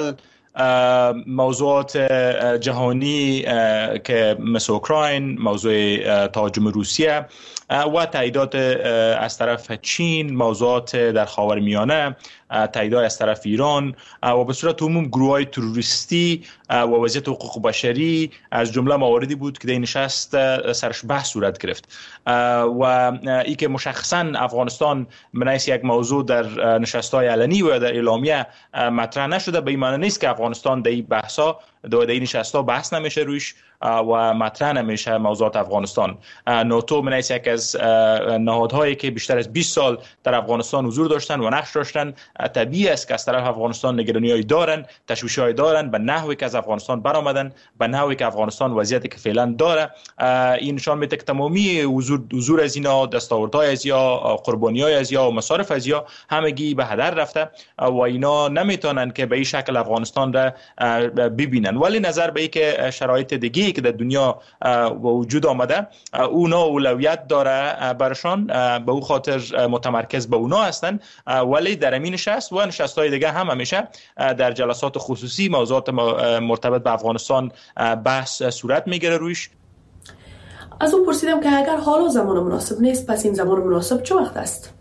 موضوعات جهانی که مثل اوکراین، موضوع تهاجم روسیه و تاییدات از طرف چین، موضوعات در خاورمیانه، تاییدات از طرف ایران و به صورت عموم گروه‌های تروریستی و وضعیت حقوق بشری از جمله مواردی بود که در این نشست سرش بحث صورت گرفت و ای که مشخصا افغانستان منیس یک موضوع در نشست‌های علنی و در اعلامیه مطرح نشده، به این معنی نیست که افغانستان در این بحث‌ها در این نشست‌ها بحث نمیشه روش و مطرح نمیشه موضوعات افغانستان. ناتو منیس یک از نهادهایی که بیشتر از 20 سال در افغانستان حضور داشتن و نقش داشتن، طبیعی است که از طرف افغانستان نگرانی‌های دارن، تشویش‌های دارن به نحوی که از افغانستان برآمدن، به نحوی که افغانستان وضعیتی که فعلا داره. این نشان میده که تمامی حضور از اینا، دستاوردهای از یا قربانی‌های از یا و مصارف از یا همگی به هدر رفته و اینا نمیتونن که به این شکل افغانستان را ببینن. ولی نظر به اینکه شرایط دیگه که در دنیا وجود آمده اونا اولویت داره برشان، به او خاطر متمرکز به اونا هستن، ولی در این نشست و نشست‌های دیگه هم همیشه در جلسات خصوصی موضوعات مرتبط به افغانستان بحث صورت میگیره روش. از او پرسیدم که اگر حالا زمان مناسب نیست، پس این زمان مناسب چه وقت است؟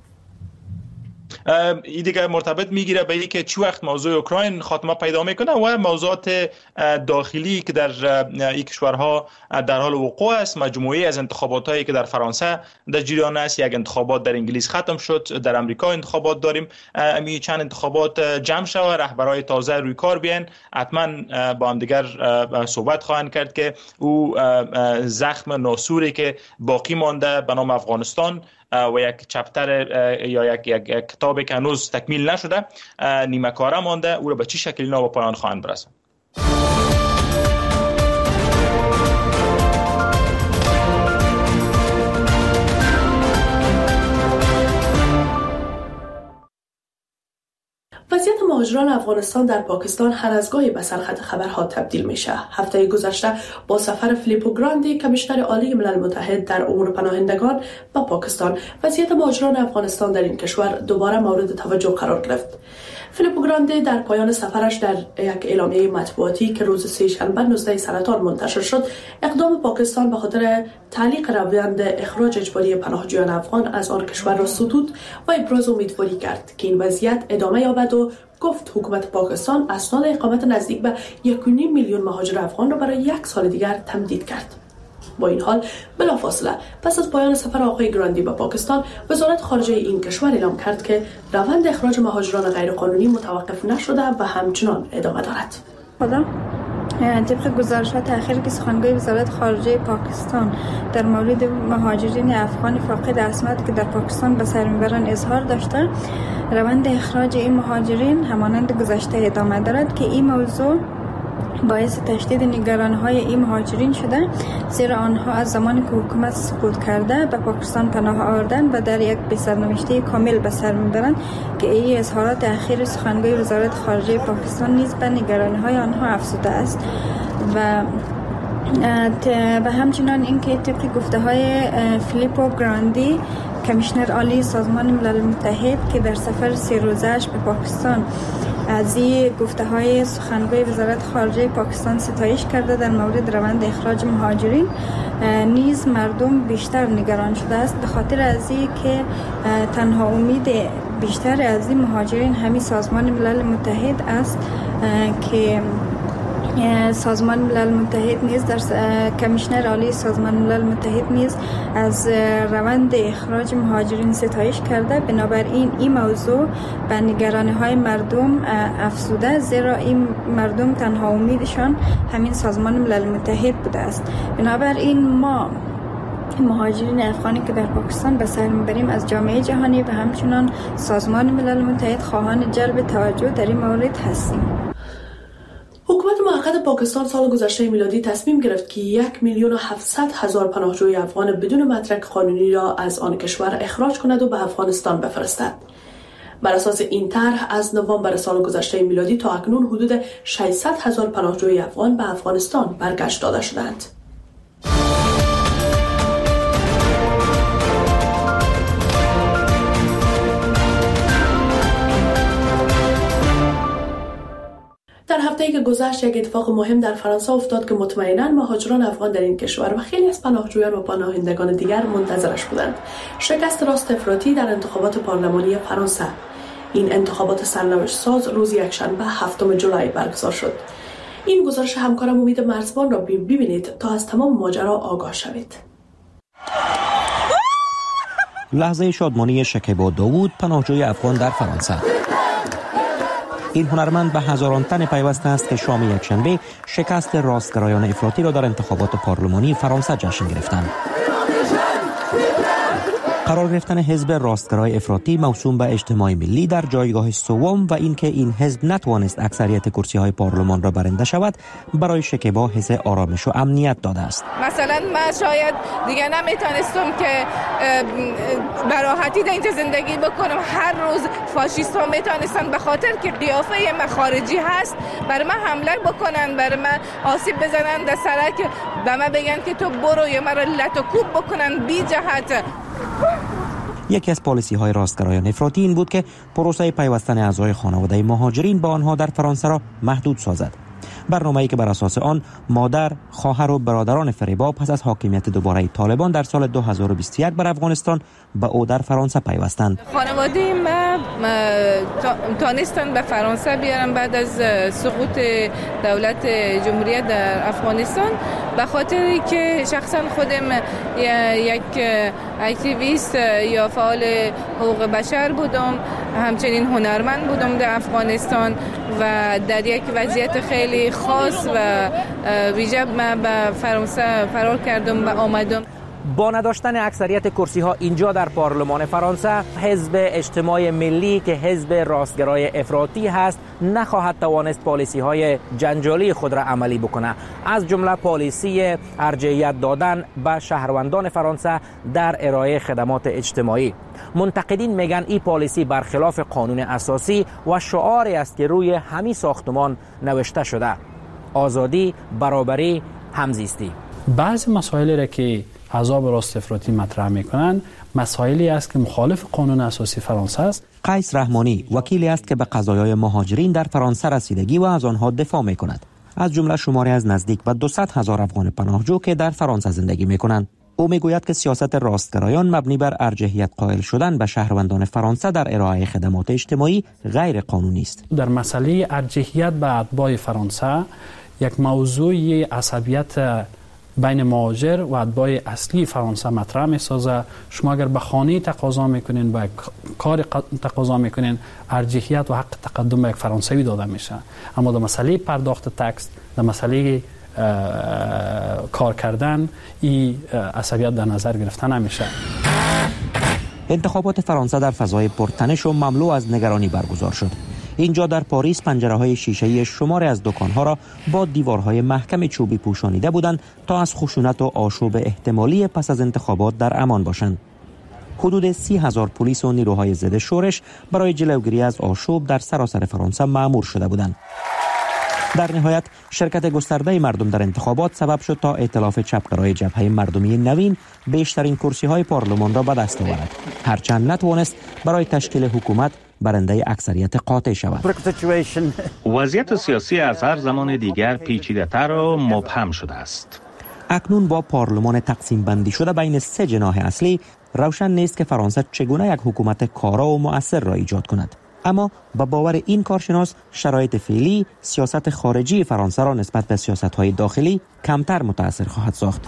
این دیگه مرتبط میگیره به اینکه چه وقت موضوع اوکراین خاتمه پیدا میکنه و موضوعات داخلی که در این کشورها در حال وقوع است. مجموعه از انتخاباتایی که در فرانسه در جریان است، یک انتخابات در انگلیس ختم شد، در امریکا انتخابات داریم، امی چند انتخابات جمع شد و رهبرای تازه روی کار بیان، حتما با هم دیگر صحبت خواهند کرد که او زخم ناسوری که باقی مانده به نام افغانستان و یک چپتر یا یک کتابی که هنوز تکمیل نشده، نیمه کاره مانده، او را به چه شکلی اینا به پایان خواهند برساند. وضعیت مهاجران افغانستان در پاکستان هر از گاهی به سرخط خبرها تبدیل میشه. هفته گذشته با سفر فیلیپو گراندی کمیشنر عالی ملل متحد در امور پناهندگان به پاکستان، وضعیت مهاجران افغانستان در این کشور دوباره مورد توجه قرار گرفت. فیلیپو گراندی در پایان سفرش در یک اعلامیه مطبوعاتی که روز سه‌شنبه 19 سرطان منتشر شد، اقدام پاکستان به خاطر تعلیق روند اخراج اجباری پناهجویان افغان از آن کشور را ستود و ابراز امیدواری کرد که این وضعیت ادامه یابد و گفت حکومت پاکستان اسناد اقامت نزدیک به 1.5 میلیون مهاجر افغان را برای 1 سال دیگر تمدید کرد. با این حال بلافاصله پس از پایان سفر آقای گراندی به پاکستان، وزارت خارجه این کشور اعلام کرد که روند اخراج مهاجران غیرقانونی متوقف نشده و همچنان ادامه دارد. طبق گزارشات اخیر که سخنگوی وزارت خارجه پاکستان در مورد مهاجرین افغان فاقد اسناد که در پاکستان به سر میبرند اظهار داشته، روند اخراج این مهاجرین همانند گذشته ادامه دارد که این موضوع باعث تشدید نگرانی‌های این مهاجرین شده، زیرا آنها از زمانی که حکومت سقوط کرده به پاکستان پناه آوردند و در یک بسرنوشته کامل به سر میبرند که این اظهارات اخیر سخنگوی وزارت خارجه پاکستان نیز به نگرانی‌های آنها افزوده است و همچنان اینکه طبق گفته‌های فیلیپو گراندی، کمیشنر عالی سازمان ملل متحد که در سفر 3 روزه‌اش به پاکستان از این گفته‌های سخنگوی وزارت خارجه پاکستان ستایش کرده، در مورد روند اخراج مهاجرین نیز مردم بیشتر نگران شده است، به خاطر از این که تنها امید بیشتر از این مهاجرین همین سازمان ملل متحد است که سازمان ملل متحد نیز در کمیشنر عالی سازمان ملل متحد نیز از روند اخراج مهاجرین ستایش کرده. بنابراین این موضوع به نگرانی‌های مردم افزوده، زیرا این مردم تنها امیدشان همین سازمان ملل متحد بوده است. بنابراین ما مهاجرین افغانی که در پاکستان به سر میبریم از جامعه جهانی و همچنان سازمان ملل متحد خواهان جلب توجه در این مورد هستیم. حکومت موقت پاکستان سال گذشته میلادی تصمیم گرفت که 1,700,000 پناهجوی افغان بدون مدرک قانونی را از آن کشور اخراج کند و به افغانستان بفرستد. بر اساس این طرح از نوامبر سال گذشته میلادی تا اکنون حدود 600,000 پناهجوی افغان به افغانستان برگشت داده شدند. در هفته‌ای که که گذشت یک اتفاق مهم در فرانسه افتاد که مطمئناً مهاجران افغان در این کشور و خیلی از پناهجویان و پناهندگان دیگر منتظرش بودند. شکست راست افراطی در انتخابات پارلمانی فرانسه. این انتخابات سرنوشت ساز روز یکشنبه 7 جولای برگزار شد. این گزارش همکارم امید مرزبان را ببینید تا از تمام ماجرا آگاه شوید. لحظه شادمانی شکیبا داوود، پناهجوی افغان در فرانسه. این هنرمند به هزاران تن پیوسته است که شام یکشنبه شکست راستگرایان افراطی را در انتخابات پارلمانی فرانسه جشن گرفتند. قرار گرفتن حزب راستگرای افراطی موسوم به اجتماع ملی در جایگاه سوم و اینکه این حزب نتوانست اکثریت کرسی‌های پارلمان را برنده شود برای شکیبا حس آرامش و امنیت داده است. مثلا من شاید دیگه نمیتونستم که به راحتی در اینجا زندگی بکنم. هر روز فاشیست‌ها میتونستن به خاطر که قیافه من خارجی هست بر من حمله بکنن، بر من آسیب بزنن در سرک، به من بگن که تو برو یا مرا لط و کوب بکنن بی جهت. یکی از پالیسی‌های راستگرایان افراطی این بود که پروسه پیوستن اعضای خانواده مهاجرین با آنها در فرانسه را محدود سازد. برنامه‌ای که بر اساس آن مادر، خواهر و برادران فریبا پس از حاکمیت دوباره طالبان در سال 2021 بر افغانستان به او در فرانسه پیوستند. خانواده ما تانستن به فرانسه بیارن بعد از سقوط دولت جمهوریت در افغانستان، به خاطر که شخصا خودم یک اکتیویست یا فعال حقوق بشر بودم، همچنین هنرمند بودم در افغانستان و در یک وضعیت خیلی خاص و ویژه من به فرانسه فرار کردم و آمدم. با نداشتن اکثریت کرسی ها اینجا در پارلمان فرانسه، حزب اجتماع ملی که حزب راستگرای افراطی هست نخواهد توانست پالیسی های جنجالی خود را عملی بکنه، از جمله پالیسی ارجحیت دادن به شهروندان فرانسه در ارائه خدمات اجتماعی. منتقدین میگن این پالیسی برخلاف قانون اساسی و شعاری است که روی همین ساختمان نوشته شده: آزادی، برابری، همزیستی. بعضی مسائلی را که احزاب راست افراطی مطرح میکنن مسائلی است که مخالف قانون اساسی فرانسه است. قیس رحمانی وکیلی است که به قضایای مهاجرین در فرانسه رسیدگی و از آنها دفاع میکند، از جمله شماری از نزدیک به 200,000 افغان پناهجو که در فرانسه زندگی میکنند. او میگوید که سیاست راستگرایان مبنی بر ارجحیت قائل شدن به شهروندان فرانسه در ارائه خدمات اجتماعی غیر قانونی است. در مسئله ارجحیت به اتباع فرانسه یک موضوع عصبیت بین مهاجر و اتباع اصلی فرانسه مطرح می‌سازه. شما اگر به خانه تقاضا میکنین، به کار تقاضا میکنین، ارجحیت و حق تقدم به یک فرانسوی داده میشه، اما در مسئله پرداخت تکس، در مسئله کار کردن، این عصبیت در نظر گرفته نمیشه. انتخابات فرانسه در فضای پرتنش و مملو از نگرانی برگزار شد. اینجا در پاریس پنجره‌های شیشه‌ای شماری از دکان‌ها را با دیوارهای محکم چوبی پوشانیده بودند تا از خشونت و آشوب احتمالی پس از انتخابات در امان باشند. حدود 30,000 پلیس و نیروهای ضد شورش برای جلوگیری از آشوب در سراسر فرانسه مأمور شده بودند. در نهایت شرکت گسترده مردم در انتخابات سبب شد تا ائتلاف چپگرای جبهه مردمی نوین بیشترین کرسی‌های پارلمان را به دست آورد، هرچند نتوانست برای تشکیل حکومت برنده اکثریت قاطع شود. وضعیت سیاسی از هر زمان دیگر پیچیده‌تر و مبهم شده است. اکنون با پارلمان تقسیم بندی شده بین 3 جناح اصلی، روشن نیست که فرانسه چگونه یک حکومت کارا و مؤثر را ایجاد کند. اما با باور این کارشناس، شرایط فعلی سیاست خارجی فرانسه را نسبت به سیاست‌های داخلی کمتر متأثر خواهد ساخت.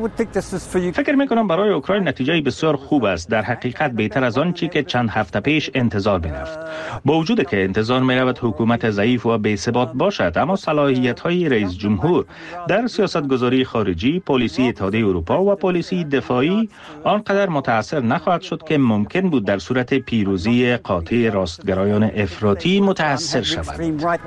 فکر می‌کنم برای اوکراین نتیجه بسیار خوب است، در حقیقت بهتر از آن چی که چند هفته پیش انتظار می‌رفت. با وجود که انتظار می‌رفت حکومت ضعیف و بی‌ثبات باشد، اما صلاحیت‌های رئیس جمهور در سیاست‌گذاری خارجی، پالیسی اتحادیه اروپا و پالیسی دفاعی آنقدر متأثر نخواهد شد که ممکن بود در صورت پیروزی قاطع راستگرایان افراطی متأثر شود.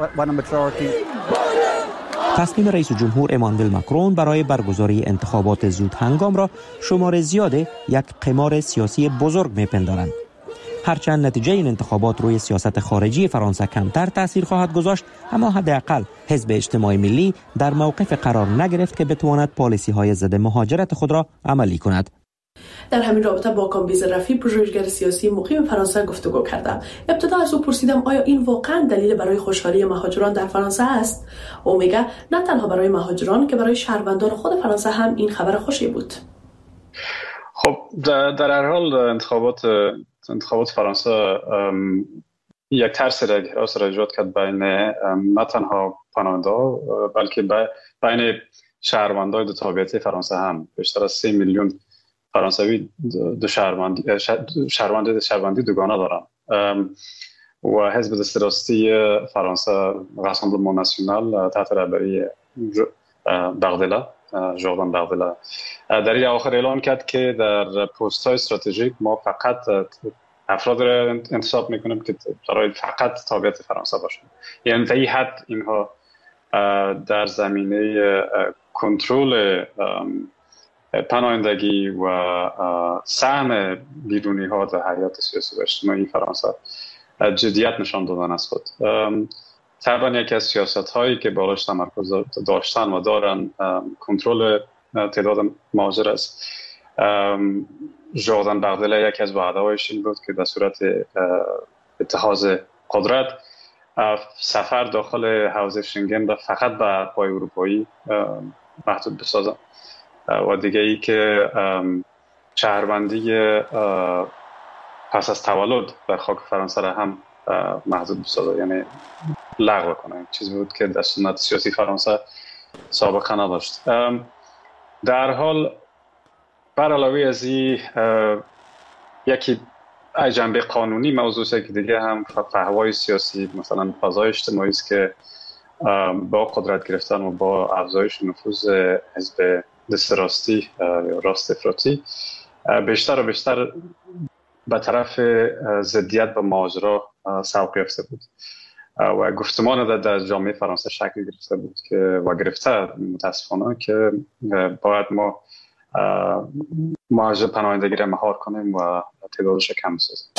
تصمیم رئیس جمهور امانوئل ماکرون برای برگزاری انتخابات زود هنگام را شمار زیاد یک قمار سیاسی بزرگ می‌پندارند. هرچند نتیجه این انتخابات روی سیاست خارجی فرانسه کمتر تأثیر خواهد گذاشت، اما حداقل حزب اجتماع ملی در موقف قرار نگرفت که بتواند پالیسی‌های ضد مهاجرت خود را عملی کند. در همین رابطه با کامبیز رفی، پژوهشگر سیاسی مقیم فرانسه گفتگو کردم. ابتدا از او پرسیدم آیا این واقعا دلیل برای خوشحالی مهاجران در فرانسه است؟ او میگه نه تنها برای مهاجران که برای شهروندان خود فرانسه هم این خبر خوشی بود. خب در هر حال انتخابات فرانسه یک ترس را ایجاد کرد بین نه تنها پناهنده بلکه بین شهروندان دو تابعیتی فرانسه هم. بیشتر از 3 میلیون فرانسوی شهروندی دوگانه دارند و حزب دست راستی فرانسه راسمبلمان ناسیونال تحت رهبری ژوردان بردلا در این اواخر اعلان کرد که در پست های استراتژیک ما فقط افراد را انتخاب میکنیم که برای فقط تابعیت فرانسه باشند. یعنی تا این حد اینها در زمینه کنترل پناهندگی و سهم بیرونی ها در حیات سیاسی و اجتماعی فرانسه جدیت نشان دادن از خود. طبعا یکی از سیاست هایی که بالاش تمرکز داشتن و دارن کنترل تعداد مهاجر است. ژوردان بردلا یکی از وعده هایش این بود که در صورت اتخاذ قدرت سفر داخل حوزه شنگن را فقط به پای اروپایی محدود بسازن و دیگه ای که شهروندی پس از تولد در خاک فرانسه را هم محدود بسازه، یعنی لغو کنه. چیزی بود که در سنت سیاسی فرانسه سابقه نداشت. در حال بر علاوه از این یکی جنبه قانونی موضوع است که دیگه هم فهوای سیاسی، مثلا فضای اجتماعی است که با قدرت گرفتن و با افزایش نفوذ حزب دست راستی یا راست افراطی بیشتر و بیشتر به طرف ضدیت با ماجرا سوق یافته بود و گفتمان در جامعه فرانسه شکل گرفته بود که و گرفته متاسفانه که باید ما مهاجر پناهندگی را مهار کنیم و تعدادش کم بسازیم.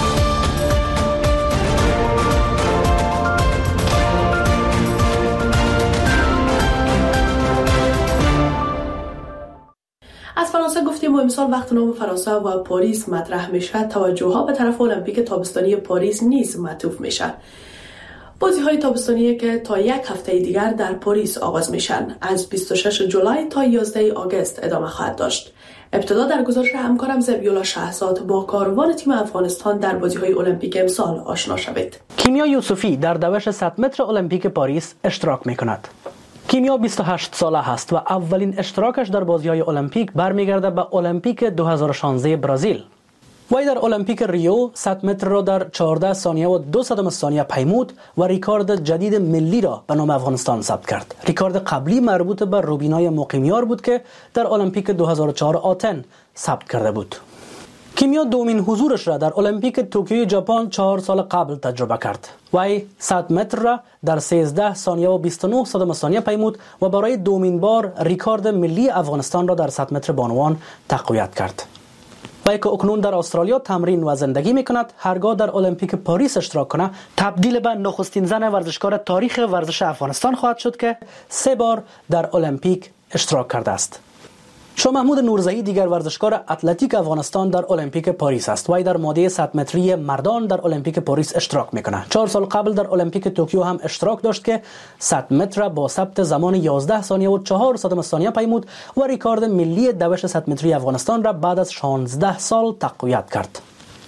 از فرانسه گفتیم و امسال وقت نام فرانسه و پاریس مطرح میشه، توجه ها به طرف المپیک تابستانی پاریس نیز معطوف میشه. بازی های تابستانی که تا یک هفته دیگر در پاریس آغاز میشن، از 26 جولای تا 11 آگوست ادامه خواهد داشت. ابتدا در گزارش همکارم زبیولا شهزاد با کاروان تیم افغانستان در بازی های المپیک امسال آشنا شوید. کیمیا یوسفی در دوش 100 متر المپیک پاریس اشتراک میکند. کیمیا 28 ساله است و اولین اشتراکش در بازی‌های المپیک برمیگرده به المپیک 2016 برزیل. وی در المپیک ریو 100 متر را در 14 ثانیه و 2 ثانیه پیمود و ریکارد جدید ملی را به نام افغانستان ثبت کرد. ریکارد قبلی مربوط به روبینای مقیمیار بود که در المپیک 2004 آتن ثبت کرده بود. کیمیا دومین حضورش را در المپیک توکیو ژاپن 4 سال قبل تجربه کرد. وی 100 متر را در 13 ثانیه و 29 ثانیه پیمود و برای دومین بار ریکارد ملی افغانستان را در 100 متر بانوان تقویت کرد. وی که اکنون در استرالیا تمرین و زندگی میکند، هرگاه در المپیک پاریس اشتراک کنه تبدیل به نخستین زن ورزشکار تاریخ ورزش افغانستان خواهد شد که 3 بار در المپیک اشتراک کرده است. شاه محمود نورزهی دیگر ورزشکار اتلتیک افغانستان در المپیک پاریس است. وی در ماده 100 متری مردان در المپیک پاریس اشتراک میکنه. 4 سال قبل در المپیک توکیو هم اشتراک داشت که 100 متر با ثبت زمان 11 ثانیه و 4 ثانیه پیمود و ریکارد ملی دوش 100 متری افغانستان را بعد از 16 سال تقویت کرد.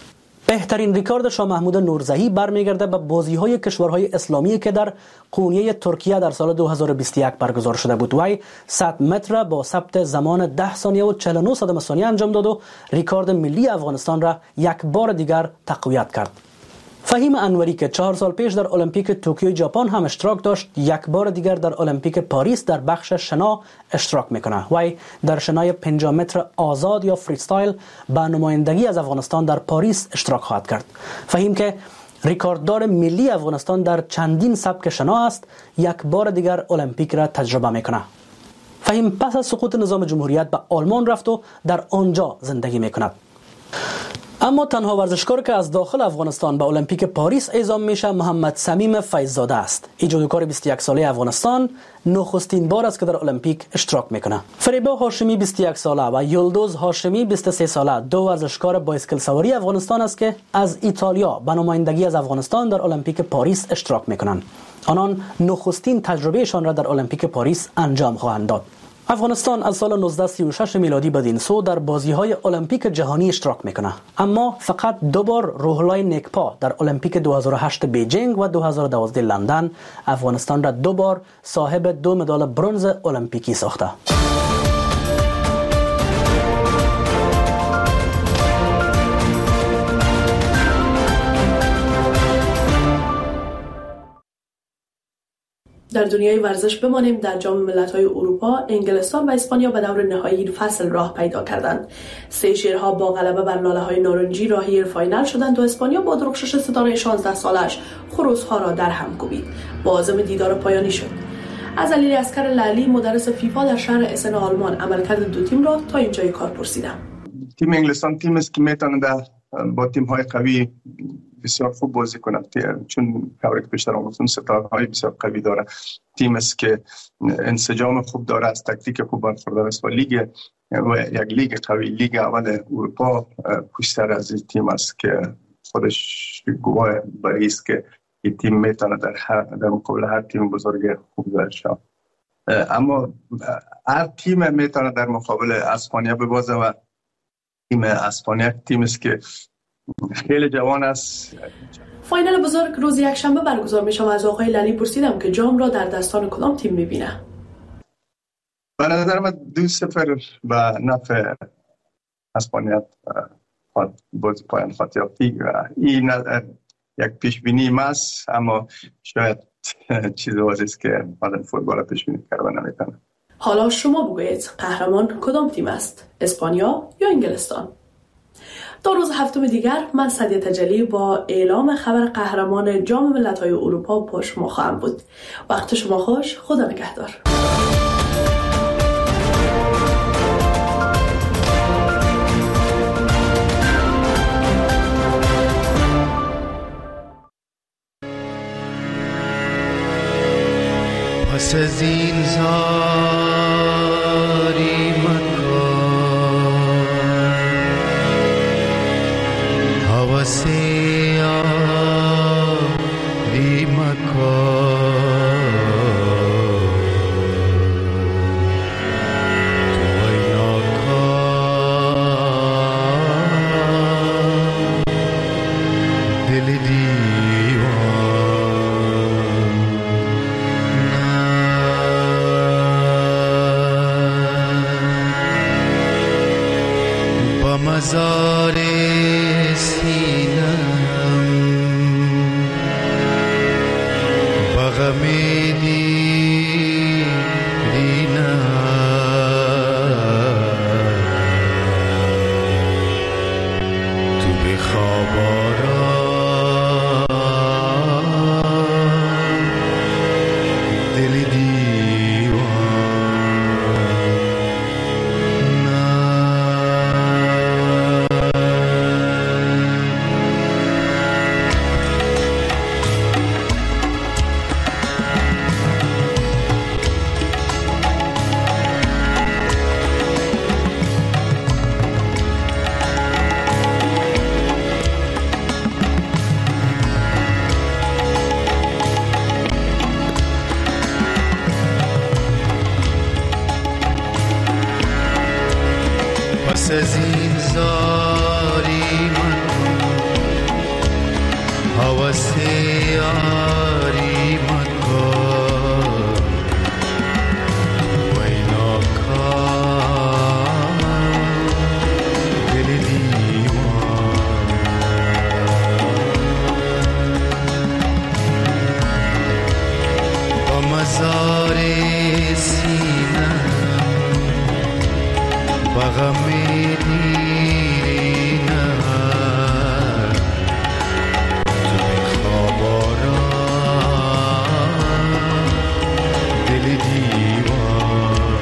بهترین ریکارد شاه محمود نورزهی برمیگرده به بازی‌های کشورهای اسلامی که در قونیه ترکیه در سال 2021 برگزار شده بود. وی 100 متر با ثبت زمان 10 ثانیه و 49 ثانیه انجام داد و ریکارد ملی افغانستان را یک بار دیگر تقویت کرد. فهیم انوری که 4 سال پیش در المپیک توکیو ژاپن هم اشتراک داشت، یک بار دیگر در المپیک پاریس در بخش شنا اشتراک میکنه. وی در شنای 50 متر آزاد یا فریستایل به نمایندگی از افغانستان در پاریس اشتراک خواهد کرد. فهیم که ریکارددار ملی افغانستان در چندین سبک شنا است، یک بار دیگر المپیک را تجربه میکنه. فهیم پس از سقوط نظام جمهوریت به آلمان رفت و در آنجا زندگی میکند. اما تنها ورزشکار که از داخل افغانستان به المپیک پاریس اعزام میشه محمد صمیم فیض‌زاده است. این جودوکار 21 ساله افغانستان نخستین بار است که در المپیک اشتراک میکنه. فریبا هاشمی 21 ساله و یلدوز هاشمی 23 ساله دو ورزشکار بایسکل سواری افغانستان است که از ایتالیا به نمایندگی از افغانستان در المپیک پاریس اشتراک میکنند. آنان نخستین تجربهشان را در المپیک پاریس انجام خواهند داد. افغانستان از سال 1936 میلادی بدین سو در بازی‌های المپیک جهانی اشتراک میکنه، اما فقط دو بار روح‌الله نیکپا در المپیک 2008 بیجینگ و 2012 لندن افغانستان را دو بار صاحب 2 مدال برنز المپیکی ساخته. در دنیای ورزش بمانیم. در جام ملت‌های اروپا انگلستان و اسپانیا به دور نهایی فصل راه پیدا کردند. سه شیرها با غلبه بر لاله‌های نارنجی راهی فاینال شدند و اسپانیا با درخشش ستاره 16 سالش خروس‌ها را در هم کوبید. عازم دیدار پایانی شد. از علی اسکر لعلی مدرس فیفا در شهر اسن آلمان عملکرد دو تیم را تا اینجای کار پرسیدم. تیم انگلستان تیم است که میتونه با تیم‌های قوی بسیار خوب بازی کنه، چون کاری که بیشتر آموزون ستاره‌های بسیار قوی داره. تیم است که انسجام خوب داره، از تکتیک خوب برخوردار است و لیگ و یک لیگ قوی، لیگ اول اروپا پشتر از این تیم است که خودش گواه برای است که این تیم میتونه در مقابل هر تیم بزرگ خوب شه. اما هر تیم میتونه در مقابل اسپانیا ببازه و تیم اسپانیا تیم است که خیلی جوان است. فاینال بزرگ روز یکشنبه برگزار میشه و از آقای لعلی پرسیدم که جام را در دستان کدام تیم میبینه. به نظر من 2-0 به نفع اسپانیا بازی پایان خواهد یافت. این یک پیش بینی است، اما شاید چیزی است که آدم فوتبال پیش بینی کرده نمیتونه. حالا شما بگویید قهرمان کدام تیم است؟ اسپانیا یا انگلستان؟ تا روز هفتم دیگر من سعدیه تجلی با اعلام خبر قهرمان جام ملت‌های اروپا با شما خواهم بود. وقت شما خوش. خدا نگهدار. پس از این زاری حواسی آری مکن توی ناکن دل دیوان با مزار پس از این زاری من حواسی آری من کن وی ناکن دل دیوان با مزار سینه با غم دیرینه تو به خواب آرام دل دیوان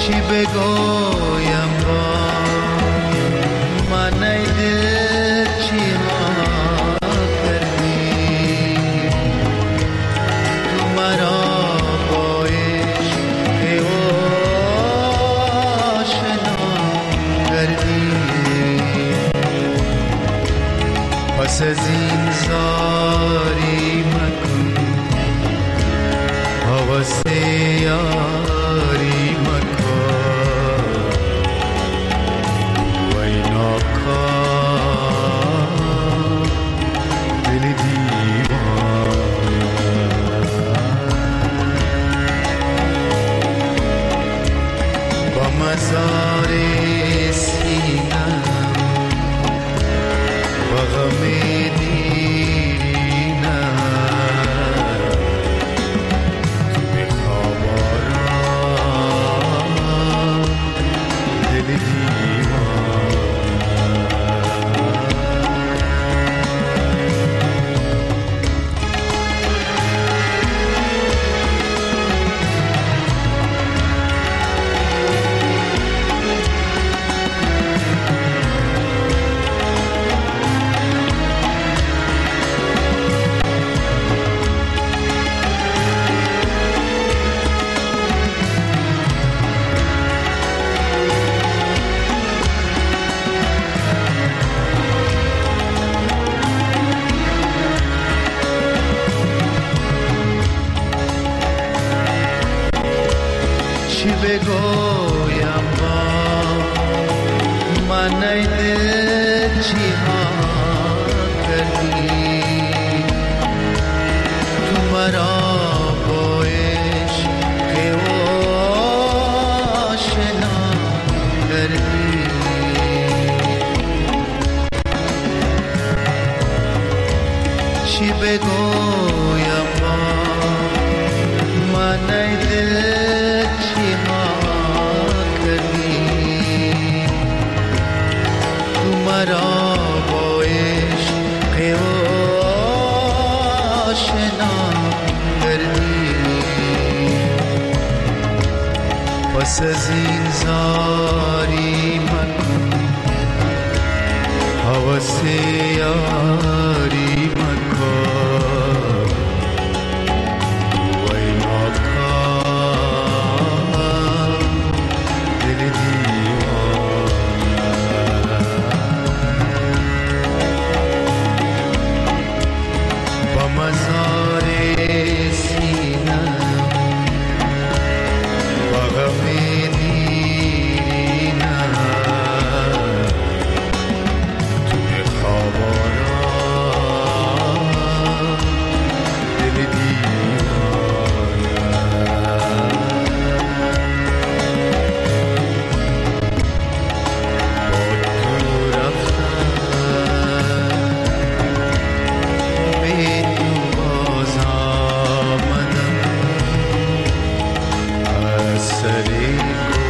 چی بگویم با من ای دل چی ها کردی تو مرا با عشق آشنا کردی پس از این زاری مکن حوث یاری مکن وی ناکام دل دیوان با مزار سینم و غم چی بگویم با من ای دل چی ها کردی تو مرا با عشق آشنا کردی چی بگویم با من ای دل چی ها کردی تو مرا با عشق آشنا کردی پس از این زاری مکن حوث یاری مکن وی ناکام دل دیوان با مزار سینم و غم دیرینم توی خواب آرام دل دیوان با تو رفتم به تو باز آمدم از سر